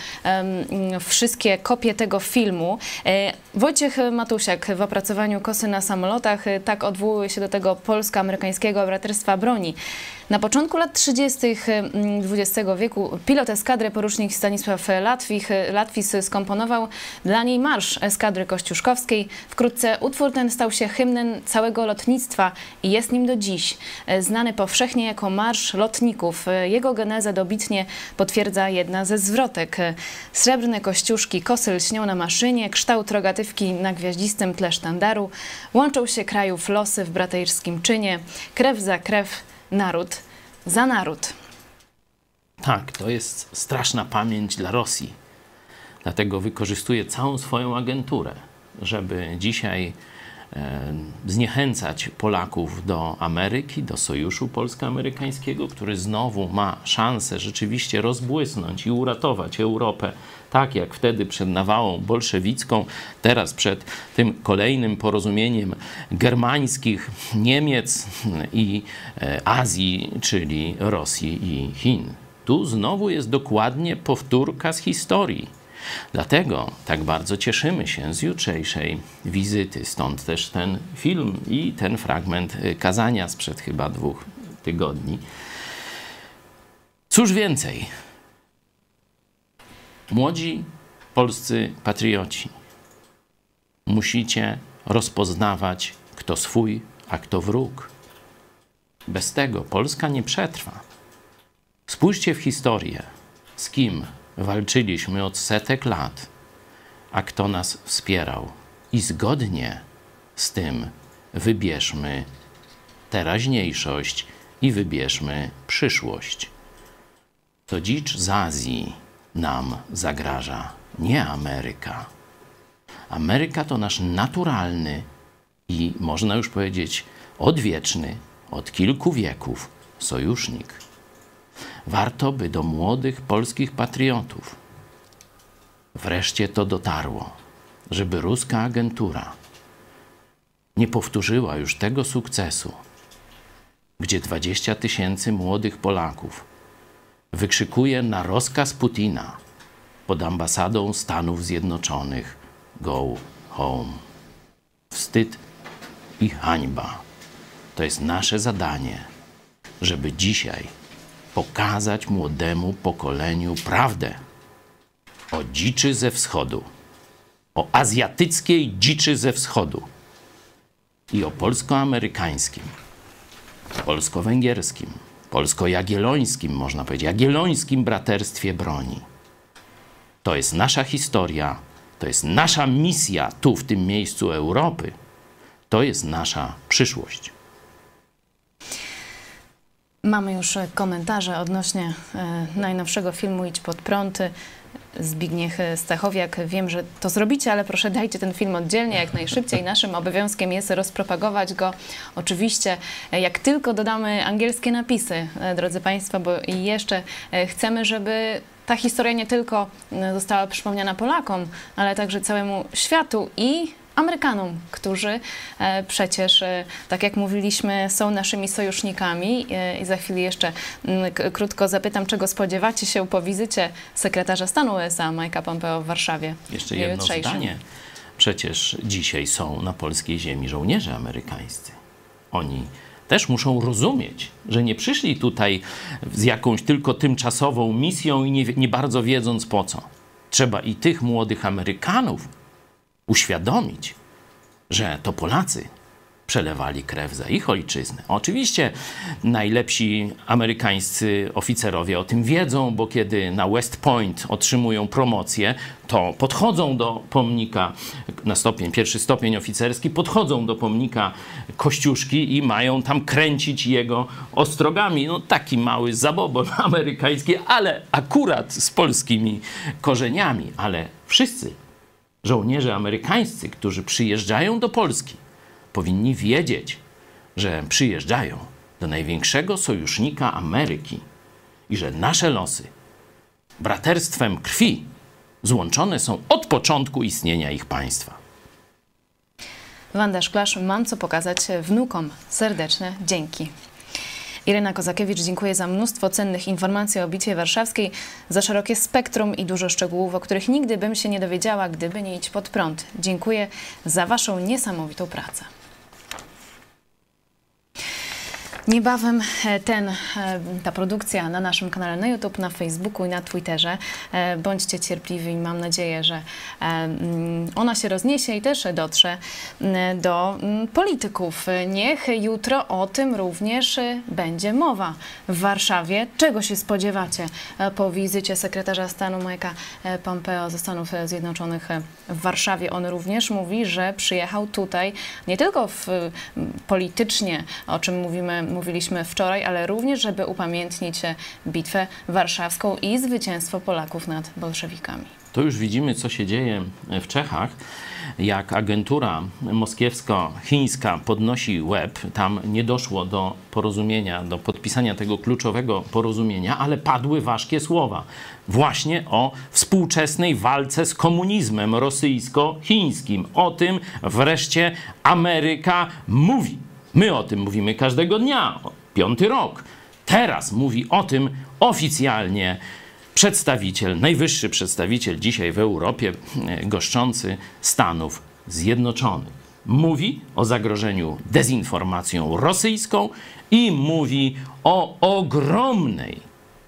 e, wszystkie kopie tego filmu. E, Wojciech Matusiak w opracowaniu Kosy na samolotach e, tak odwołuje się do tego polsko-amerykańskiego braterstwa broni. Na początku lat trzydziestych dwudziestego wieku pilot eskadry porucznik Stanisław Latwich, Latwis skomponował dla niej marsz eskadry kościuszkowskiej. Wkrótce utwór ten stał się hymnem całego lotnictwa i jest nim do dziś. Znany powszechnie jako Marsz Lotników. Jego genezę dobitnie potwierdza jedna ze zwrotek. Srebrne kościuszki kosy lśnią na maszynie, kształt rogatywki na gwiaździstym tle sztandaru. Łączą się krajów losy w braterskim czynie. Krew za krew, naród za naród. Tak, to jest straszna pamięć dla Rosji. Dlatego wykorzystuje całą swoją agenturę, żeby dzisiaj e, zniechęcać Polaków do Ameryki, do sojuszu polsko-amerykańskiego, który znowu ma szansę rzeczywiście rozbłysnąć i uratować Europę, tak jak wtedy przed nawałą bolszewicką, teraz przed tym kolejnym porozumieniem germańskich Niemiec i e, Azji, czyli Rosji i Chin. Tu znowu jest dokładnie powtórka z historii. Dlatego tak bardzo cieszymy się z jutrzejszej wizyty. Stąd też ten film i ten fragment kazania sprzed chyba dwóch tygodni. Cóż więcej? Młodzi polscy patrioci, musicie rozpoznawać, kto swój, a kto wróg. Bez tego Polska nie przetrwa. Spójrzcie w historię, z kim walczyliśmy od setek lat, a kto nas wspierał. I zgodnie z tym wybierzmy teraźniejszość i wybierzmy przyszłość. To dzicz z Azji nam zagraża, nie Ameryka. Ameryka to nasz naturalny i można już powiedzieć odwieczny, od kilku wieków sojusznik. Warto, by do młodych polskich patriotów wreszcie to dotarło, żeby ruska agentura nie powtórzyła już tego sukcesu, gdzie dwadzieścia tysięcy młodych Polaków wykrzykuje na rozkaz Putina pod ambasadą Stanów Zjednoczonych "Go home". Wstyd i hańba. To jest nasze zadanie, żeby dzisiaj pokazać młodemu pokoleniu prawdę o dziczy ze wschodu, o azjatyckiej dziczy ze wschodu i o polsko-amerykańskim, polsko-węgierskim, polsko-jagiellońskim, można powiedzieć, jagiellońskim braterstwie broni. To jest nasza historia, to jest nasza misja tu, w tym miejscu Europy. To jest nasza przyszłość. Mamy już komentarze odnośnie e, najnowszego filmu Idź pod prąd. Zbigniew Stachowiak, wiem, że to zrobicie, ale proszę dajcie ten film oddzielnie, jak najszybciej. Naszym obowiązkiem jest rozpropagować go. Oczywiście, jak tylko dodamy angielskie napisy, drodzy Państwo, bo jeszcze chcemy, żeby ta historia nie tylko została przypomniana Polakom, ale także całemu światu i Amerykanom, którzy e, przecież, e, tak jak mówiliśmy, są naszymi sojusznikami. E, I za chwilę jeszcze m, k- krótko zapytam, czego spodziewacie się po wizycie sekretarza stanu U S A Mike'a Pompeo w Warszawie. Jeszcze jedno zdanie. Przecież dzisiaj są na polskiej ziemi żołnierze amerykańscy. Oni też muszą rozumieć, że nie przyszli tutaj z jakąś tylko tymczasową misją i nie, nie bardzo wiedząc po co. Trzeba i tych młodych Amerykanów uświadomić, że to Polacy przelewali krew za ich ojczyznę. Oczywiście najlepsi amerykańscy oficerowie o tym wiedzą, bo kiedy na West Point otrzymują promocję, to podchodzą do pomnika na stopień, pierwszy stopień oficerski, podchodzą do pomnika Kościuszki i mają tam kręcić jego ostrogami. No taki mały zabobon amerykański, ale akurat z polskimi korzeniami. Ale wszyscy żołnierze amerykańscy, którzy przyjeżdżają do Polski, powinni wiedzieć, że przyjeżdżają do największego sojusznika Ameryki i że nasze losy braterstwem krwi złączone są od początku istnienia ich państwa. Wanda Szklarz, mam co pokazać wnukom. Serdeczne dzięki. Irena Kozakiewicz, dziękuję za mnóstwo cennych informacji o Bitwie Warszawskiej, za szerokie spektrum i dużo szczegółów, o których nigdy bym się nie dowiedziała, gdyby nie Idź pod prąd. Dziękuję za Waszą niesamowitą pracę. Niebawem ten, ta produkcja na naszym kanale na YouTube, na Facebooku i na Twitterze. Bądźcie cierpliwi i mam nadzieję, że ona się rozniesie i też dotrze do polityków. Niech jutro o tym również będzie mowa w Warszawie. Czego się spodziewacie po wizycie sekretarza stanu Mike'a Pompeo ze Stanów Zjednoczonych w Warszawie? On również mówi, że przyjechał tutaj nie tylko w, politycznie, o czym mówimy, mówiliśmy wczoraj, ale również, żeby upamiętnić Bitwę Warszawską i zwycięstwo Polaków nad bolszewikami. To już widzimy, co się dzieje w Czechach. Jak agentura moskiewsko-chińska podnosi łeb, tam nie doszło do porozumienia, do podpisania tego kluczowego porozumienia, ale padły ważkie słowa właśnie o współczesnej walce z komunizmem rosyjsko-chińskim. O tym wreszcie Ameryka mówi. My o tym mówimy każdego dnia, piąty rok. Teraz mówi o tym oficjalnie przedstawiciel, najwyższy przedstawiciel dzisiaj w Europie, goszczący Stanów Zjednoczonych. Mówi o zagrożeniu dezinformacją rosyjską i mówi o ogromnej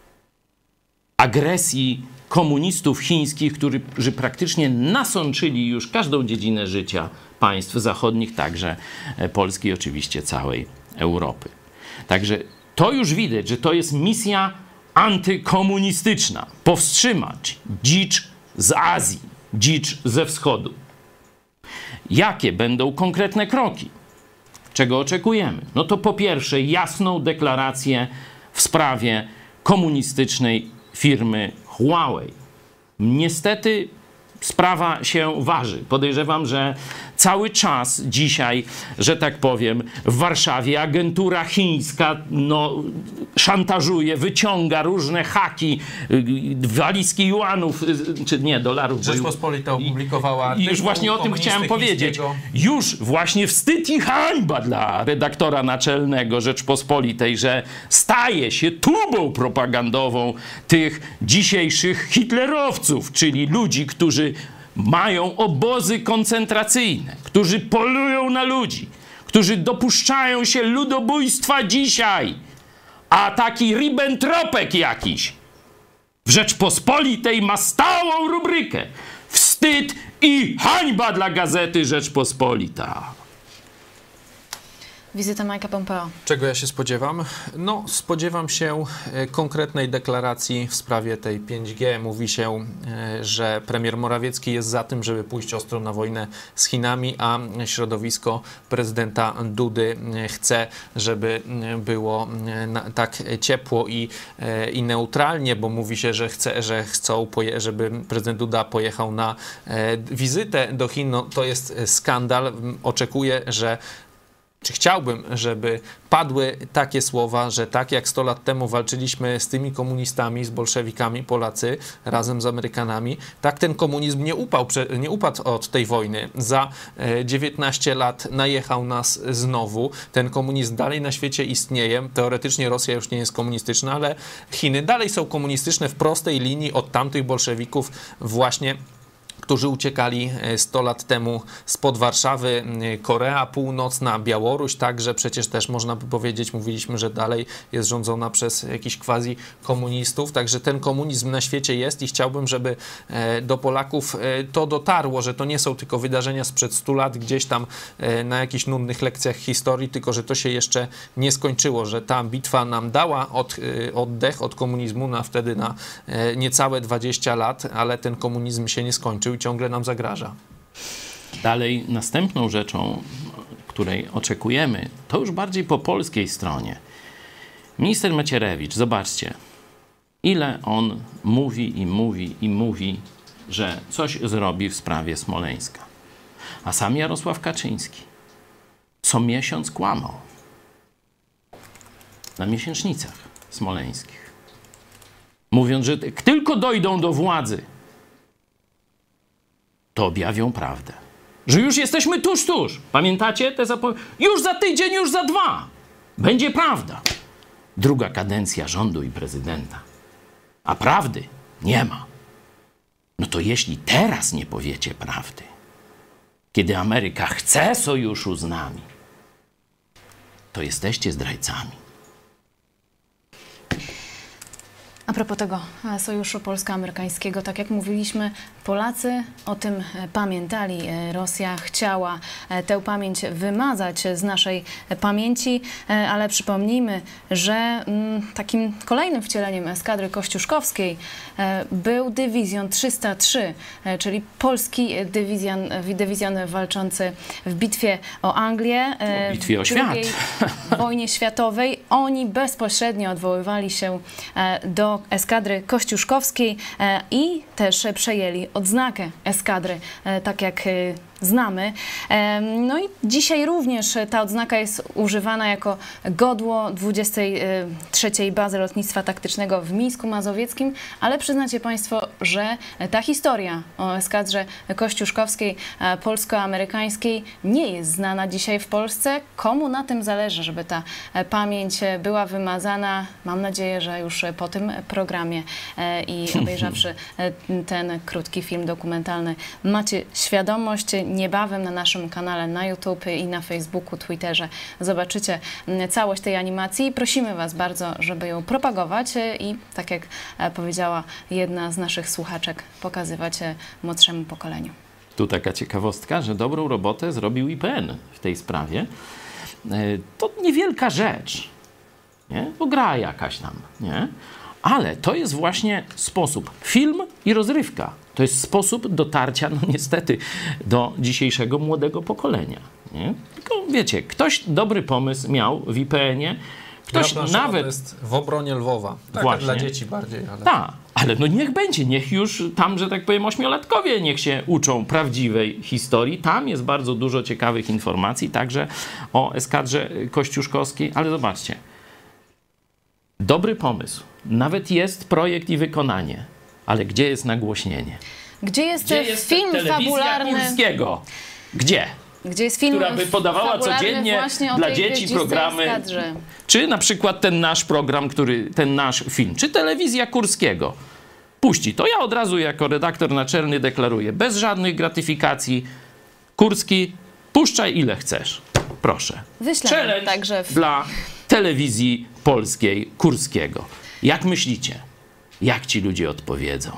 agresji komunistów chińskich, którzy praktycznie nasączyli już każdą dziedzinę życia państw zachodnich, także Polski i oczywiście całej Europy. Także to już widać, że to jest misja antykomunistyczna. Powstrzymać dzicz z Azji, dzicz ze wschodu. Jakie będą konkretne kroki? Czego oczekujemy? No to po pierwsze jasną deklarację w sprawie komunistycznej firmy Huawei. Niestety sprawa się waży. Podejrzewam, że cały czas dzisiaj, że tak powiem, w Warszawie agentura chińska no, szantażuje, wyciąga różne haki, walizki juanów, czy nie, dolarów. Rzeczpospolita opublikowała... I już właśnie o tym chciałem powiedzieć. Już właśnie wstyd i hańba dla redaktora naczelnego Rzeczpospolitej, że staje się tubą propagandową tych dzisiejszych hitlerowców, czyli ludzi, którzy mają obozy koncentracyjne, którzy polują na ludzi, którzy dopuszczają się ludobójstwa dzisiaj, a taki Ribbentropek jakiś w Rzeczpospolitej ma stałą rubrykę wstyd i hańba dla gazety Rzeczpospolita. Wizyta Mike'a Pompeo. Czego ja się spodziewam? No, spodziewam się konkretnej deklaracji w sprawie tej pięć G. Mówi się, że premier Morawiecki jest za tym, żeby pójść ostro na wojnę z Chinami, a środowisko prezydenta Dudy chce, żeby było tak ciepło i, i neutralnie, bo mówi się, że chce, że chcą, żeby prezydent Duda pojechał na wizytę do Chin. No, to jest skandal. Oczekuję, że Czy chciałbym, żeby padły takie słowa, że tak jak sto lat temu walczyliśmy z tymi komunistami, z bolszewikami, Polacy, razem z Amerykanami, tak ten komunizm nie upadł, nie upadł od tej wojny. Za dziewiętnaście lat najechał nas znowu. Ten komunizm dalej na świecie istnieje. Teoretycznie Rosja już nie jest komunistyczna, ale Chiny dalej są komunistyczne w prostej linii od tamtych bolszewików właśnie, którzy uciekali sto lat temu spod Warszawy, Korea Północna, Białoruś, także przecież też można by powiedzieć, mówiliśmy, że dalej jest rządzona przez jakichś quasi komunistów, także ten komunizm na świecie jest i chciałbym, żeby do Polaków to dotarło, że to nie są tylko wydarzenia sprzed stu lat gdzieś tam na jakichś nudnych lekcjach historii, tylko że to się jeszcze nie skończyło, że ta bitwa nam dała od, oddech od komunizmu na wtedy na niecałe dwadzieścia lat, ale ten komunizm się nie skończył i ciągle nam zagraża. Dalej następną rzeczą, której oczekujemy, to już bardziej po polskiej stronie. Minister Macierewicz, zobaczcie, ile on mówi i mówi i mówi, że coś zrobi w sprawie Smoleńska. A sam Jarosław Kaczyński co miesiąc kłamał na miesięcznicach smoleńskich, mówiąc, że tylko dojdą do władzy, to objawią prawdę. Że już jesteśmy tuż, tuż. Pamiętacie te zapowiedzi? Już za tydzień, już za dwa. Będzie prawda. Druga kadencja rządu i prezydenta. A prawdy nie ma. No to jeśli teraz nie powiecie prawdy, kiedy Ameryka chce sojuszu z nami, to jesteście zdrajcami. A propos tego sojuszu polsko-amerykańskiego, tak jak mówiliśmy, Polacy o tym pamiętali. Rosja chciała tę pamięć wymazać z naszej pamięci, ale przypomnijmy, że takim kolejnym wcieleniem eskadry kościuszkowskiej był dywizjon trzysta trzy, czyli polski dywizjon, dywizjon walczący w bitwie o Anglię, w bitwie o świat, w wojnie światowej. Oni bezpośrednio odwoływali się do eskadry kościuszkowskiej i też przejęli odznakę eskadry, tak jak znamy. No i dzisiaj również ta odznaka jest używana jako godło dwudziestej trzeciej Bazy Lotnictwa Taktycznego w Mińsku Mazowieckim, ale przyznacie Państwo, że ta historia o eskadrze kościuszkowskiej polsko-amerykańskiej nie jest znana dzisiaj w Polsce. Komu na tym zależy, żeby ta pamięć była wymazana? Mam nadzieję, że już po tym programie i obejrzawszy ten krótki film dokumentalny macie świadomość. Niebawem na naszym kanale na YouTube i na Facebooku, Twitterze zobaczycie całość tej animacji. Prosimy Was bardzo, żeby ją propagować i, tak jak powiedziała jedna z naszych słuchaczek, pokazywać młodszemu pokoleniu. Tu taka ciekawostka, że dobrą robotę zrobił I P N w tej sprawie. To niewielka rzecz, nie? Bo gra jakaś tam, nie? Ale to jest właśnie sposób. Film i rozrywka. To jest sposób dotarcia, no niestety, do dzisiejszego młodego pokolenia. Nie? Tylko wiecie, ktoś dobry pomysł miał w I P N ie, ktoś ja nawet... To jest w obronie Lwowa. Tak, dla dzieci bardziej. Ale... Tak, Ale no niech będzie, niech już tam, że tak powiem, ośmiolatkowie niech się uczą prawdziwej historii. Tam jest bardzo dużo ciekawych informacji, także o eskadrze kościuszkowskiej. Ale zobaczcie, dobry pomysł. Nawet jest projekt i wykonanie. Ale gdzie jest nagłośnienie? Gdzie jest, Gdzie jest film telewizja fabularny? Kurskiego? Gdzie? Gdzie jest film Która by podawała codziennie dla dzieci programy. Eskadrze. Czy na przykład ten nasz program, który, ten nasz film, czy telewizja Kurskiego puści. To ja od razu jako redaktor naczelny deklaruję, bez żadnych gratyfikacji, Kurski, puszczaj ile chcesz. Proszę. Wyślemy Challenge także w... dla telewizji polskiej Kurskiego. Jak myślicie? Jak ci ludzie odpowiedzą?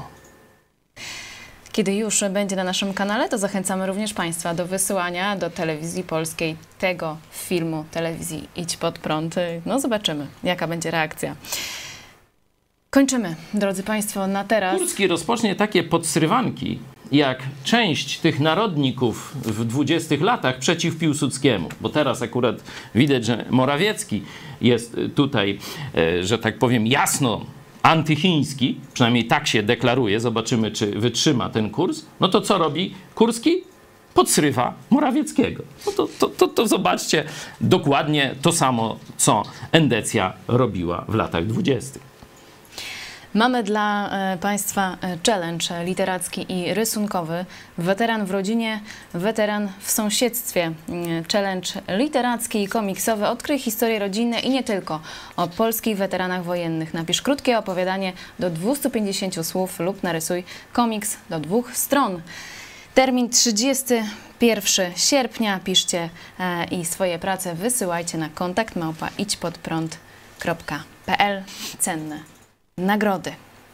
Kiedy już będzie na naszym kanale, to zachęcamy również Państwa do wysyłania do telewizji polskiej tego filmu, telewizji Idź Pod Prąd. No zobaczymy, jaka będzie reakcja. Kończymy, drodzy Państwo, na teraz. Kurski rozpocznie takie podsrywanki, jak część tych narodników w dwudziestych latach przeciw Piłsudskiemu. Bo teraz akurat widać, że Morawiecki jest tutaj, że tak powiem, jasno antychiński, przynajmniej tak się deklaruje, zobaczymy, czy wytrzyma ten kurs. No to co robi Kurski? Podsrywa Morawieckiego. No to, to, to, to zobaczcie dokładnie to samo, co Endecja robiła w latach dwudziestych. Mamy dla e, Państwa challenge literacki i rysunkowy. Weteran w rodzinie, weteran w sąsiedztwie. Challenge literacki i komiksowy. Odkryj historie rodzinne i nie tylko o polskich weteranach wojennych. Napisz krótkie opowiadanie do dwustu pięćdziesięciu słów lub narysuj komiks do dwóch stron. Termin trzydziestego pierwszego sierpnia. Piszcie e, i swoje prace wysyłajcie na kontakt małpa idźpodprąd kropka p l. Cenne nagrody.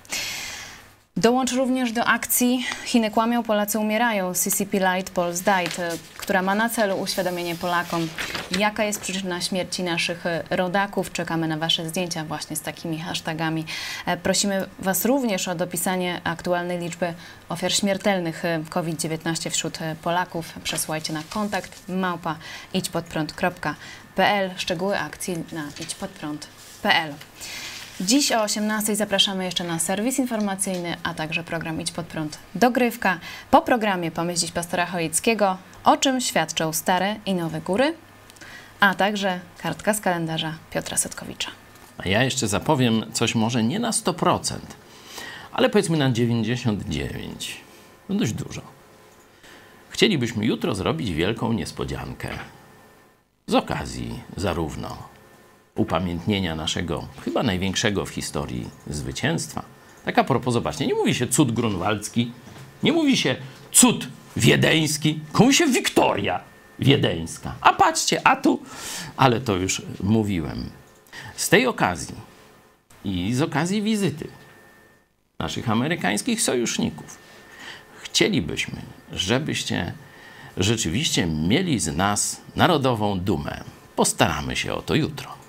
Dołącz również do akcji Chiny kłamią, Polacy umierają. C C P Light, Pols Died, która ma na celu uświadomienie Polakom, jaka jest przyczyna śmierci naszych rodaków. Czekamy na Wasze zdjęcia właśnie z takimi hashtagami. Prosimy Was również o dopisanie aktualnej liczby ofiar śmiertelnych COVID dziewiętnaście wśród Polaków. Przesyłajcie na kontakt małpa idźpodprąd kropka p l. Szczegóły akcji na idźpodprąd kropka p l. Dziś o osiemnastej zapraszamy jeszcze na serwis informacyjny, a także program Idź Pod Prąd Dogrywka. Po programie Pomyśl dziś pastora Chojeckiego, o czym świadczą stare i nowe góry, a także kartka z kalendarza Piotra Setkowicza. A ja jeszcze zapowiem coś może nie na sto procent, ale powiedzmy na dziewięćdziesiąt dziewięć procent. No dość dużo. Chcielibyśmy jutro zrobić wielką niespodziankę z okazji zarówno upamiętnienia naszego, chyba największego w historii zwycięstwa. Tak a propos, zobaczcie, nie mówi się cud grunwaldzki, nie mówi się cud wiedeński, mówi się Wiktoria wiedeńska. A patrzcie, a tu, ale to już mówiłem. Z tej okazji i z okazji wizyty naszych amerykańskich sojuszników chcielibyśmy, żebyście rzeczywiście mieli z nas narodową dumę. Postaramy się o to jutro.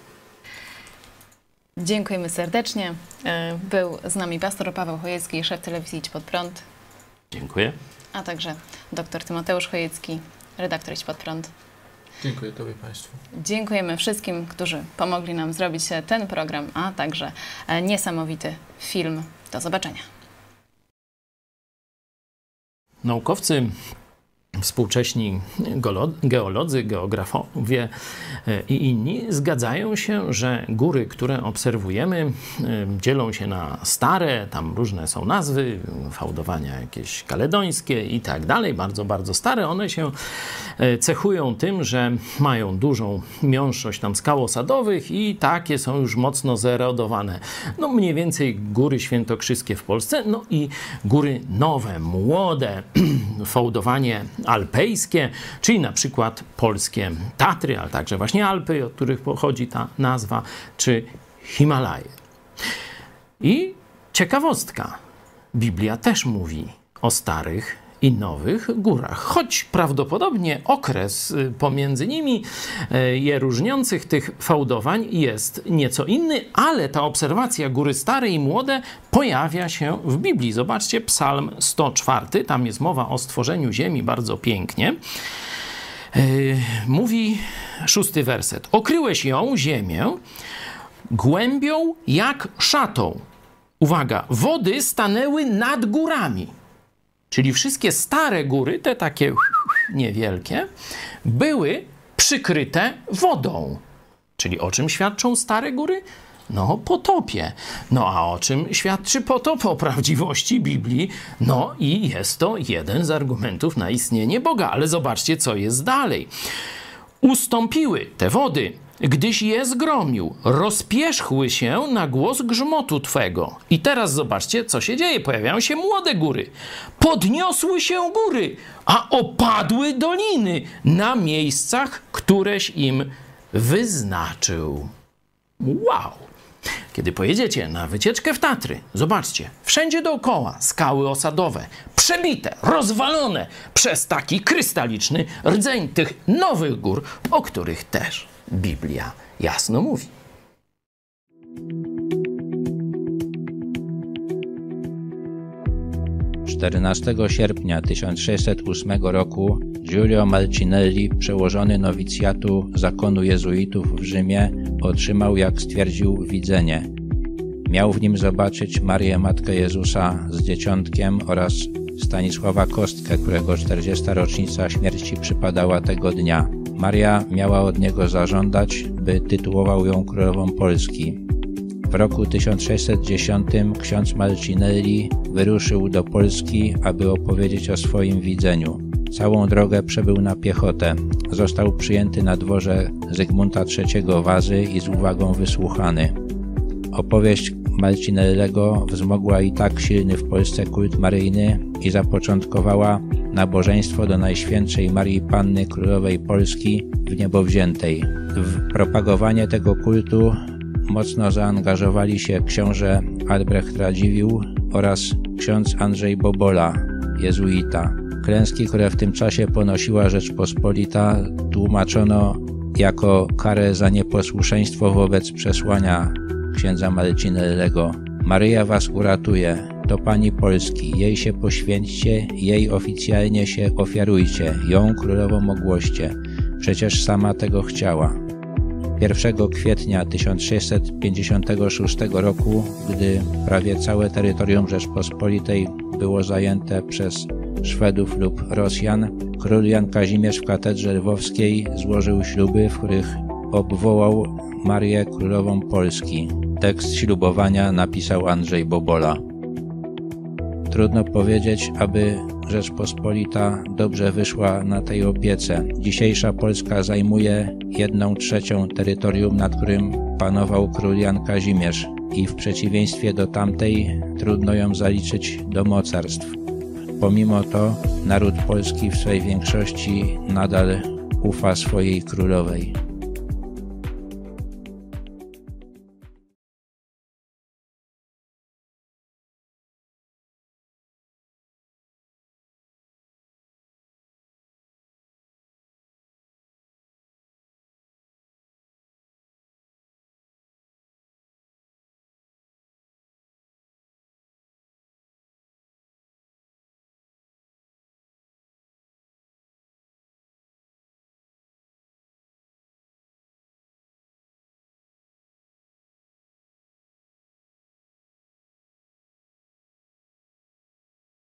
Dziękujemy serdecznie. Był z nami pastor Paweł Chojecki, szef telewizji Idź Pod Prąd. Dziękuję. A także dr Tymoteusz Chojecki, redaktor Idź Pod Prąd. Dziękuję Tobie, Państwu. Dziękujemy wszystkim, którzy pomogli nam zrobić ten program, a także niesamowity film. Do zobaczenia. Naukowcy, współcześni geolodzy, geografowie i inni zgadzają się, że góry, które obserwujemy, dzielą się na stare, tam różne są nazwy, fałdowania jakieś kaledońskie i tak dalej, bardzo, bardzo stare. One się cechują tym, że mają dużą miąższość tam skał osadowych i takie są już mocno zerodowane. No mniej więcej góry świętokrzyskie w Polsce, no i góry nowe, młode, fałdowanie alpejskie, czyli na przykład polskie Tatry, ale także właśnie Alpy, od których pochodzi ta nazwa, czy Himalaje. I ciekawostka, Biblia też mówi o starych i nowych górach, choć prawdopodobnie okres pomiędzy nimi je różniących tych fałdowań jest nieco inny, ale ta obserwacja góry stare i młode pojawia się w Biblii. Zobaczcie, Psalm sto cztery, tam jest mowa o stworzeniu ziemi bardzo pięknie. Mówi szósty werset. Okryłeś ją, ziemię, głębią jak szatą uwaga, wody stanęły nad górami. Czyli wszystkie stare góry, te takie niewielkie, były przykryte wodą. Czyli o czym świadczą stare góry? No, o potopie. No, a o czym świadczy potop? O prawdziwości Biblii. No i jest to jeden z argumentów na istnienie Boga. Ale zobaczcie, co jest dalej. Ustąpiły te wody, gdyś je zgromił. Rozpierzchły się na głos grzmotu Twego. I teraz zobaczcie, co się dzieje. Pojawiają się młode góry. Podniosły się góry, a opadły doliny na miejscach, któreś im wyznaczył. Wow! Kiedy pojedziecie na wycieczkę w Tatry, zobaczcie, wszędzie dookoła skały osadowe, przebite, rozwalone przez taki krystaliczny rdzeń tych nowych gór, o których też Biblia jasno mówi. czternastego sierpnia tysiąc sześćset ósmego roku Giulio Malcinelli, przełożony nowicjatu zakonu jezuitów w Rzymie, otrzymał, jak stwierdził, widzenie. Miał w nim zobaczyć Marię Matkę Jezusa z dzieciątkiem oraz Stanisława Kostkę, którego czterdziesta rocznica śmierci przypadała tego dnia. Maria miała od niego zażądać, by tytułował ją królową Polski. W roku tysiąc sześćset dziesiątym ksiądz Malcinelli wyruszył do Polski, aby opowiedzieć o swoim widzeniu. Całą drogę przebył na piechotę. Został przyjęty na dworze Zygmunta trzeciego Wazy i z uwagą wysłuchany. Opowieść Malcinellego wzmogła i tak silny w Polsce kult maryjny i zapoczątkowała nabożeństwo do Najświętszej Marii Panny Królowej Polski w Niebowziętej. W propagowanie tego kultu mocno zaangażowali się książę Albrecht Radziwiłł oraz ksiądz Andrzej Bobola, jezuita. Klęski, które w tym czasie ponosiła Rzeczpospolita, tłumaczono jako karę za nieposłuszeństwo wobec przesłania księdza Malcinellego. Maryja was uratuje, to Pani Polski, jej się poświęćcie, jej oficjalnie się ofiarujcie, ją królową ogłoście, przecież sama tego chciała. pierwszego kwietnia tysiąc sześćset pięćdziesiątego szóstego roku, gdy prawie całe terytorium Rzeczpospolitej było zajęte przez Szwedów lub Rosjan, król Jan Kazimierz w katedrze lwowskiej złożył śluby, w których obwołał Marię Królową Polski. Tekst ślubowania napisał Andrzej Bobola. Trudno powiedzieć, aby Rzeczpospolita dobrze wyszła na tej opiece. Dzisiejsza Polska zajmuje jedną trzecią terytorium, nad którym panował król Jan Kazimierz i w przeciwieństwie do tamtej trudno ją zaliczyć do mocarstw. Pomimo to naród polski w swej większości nadal ufa swojej królowej.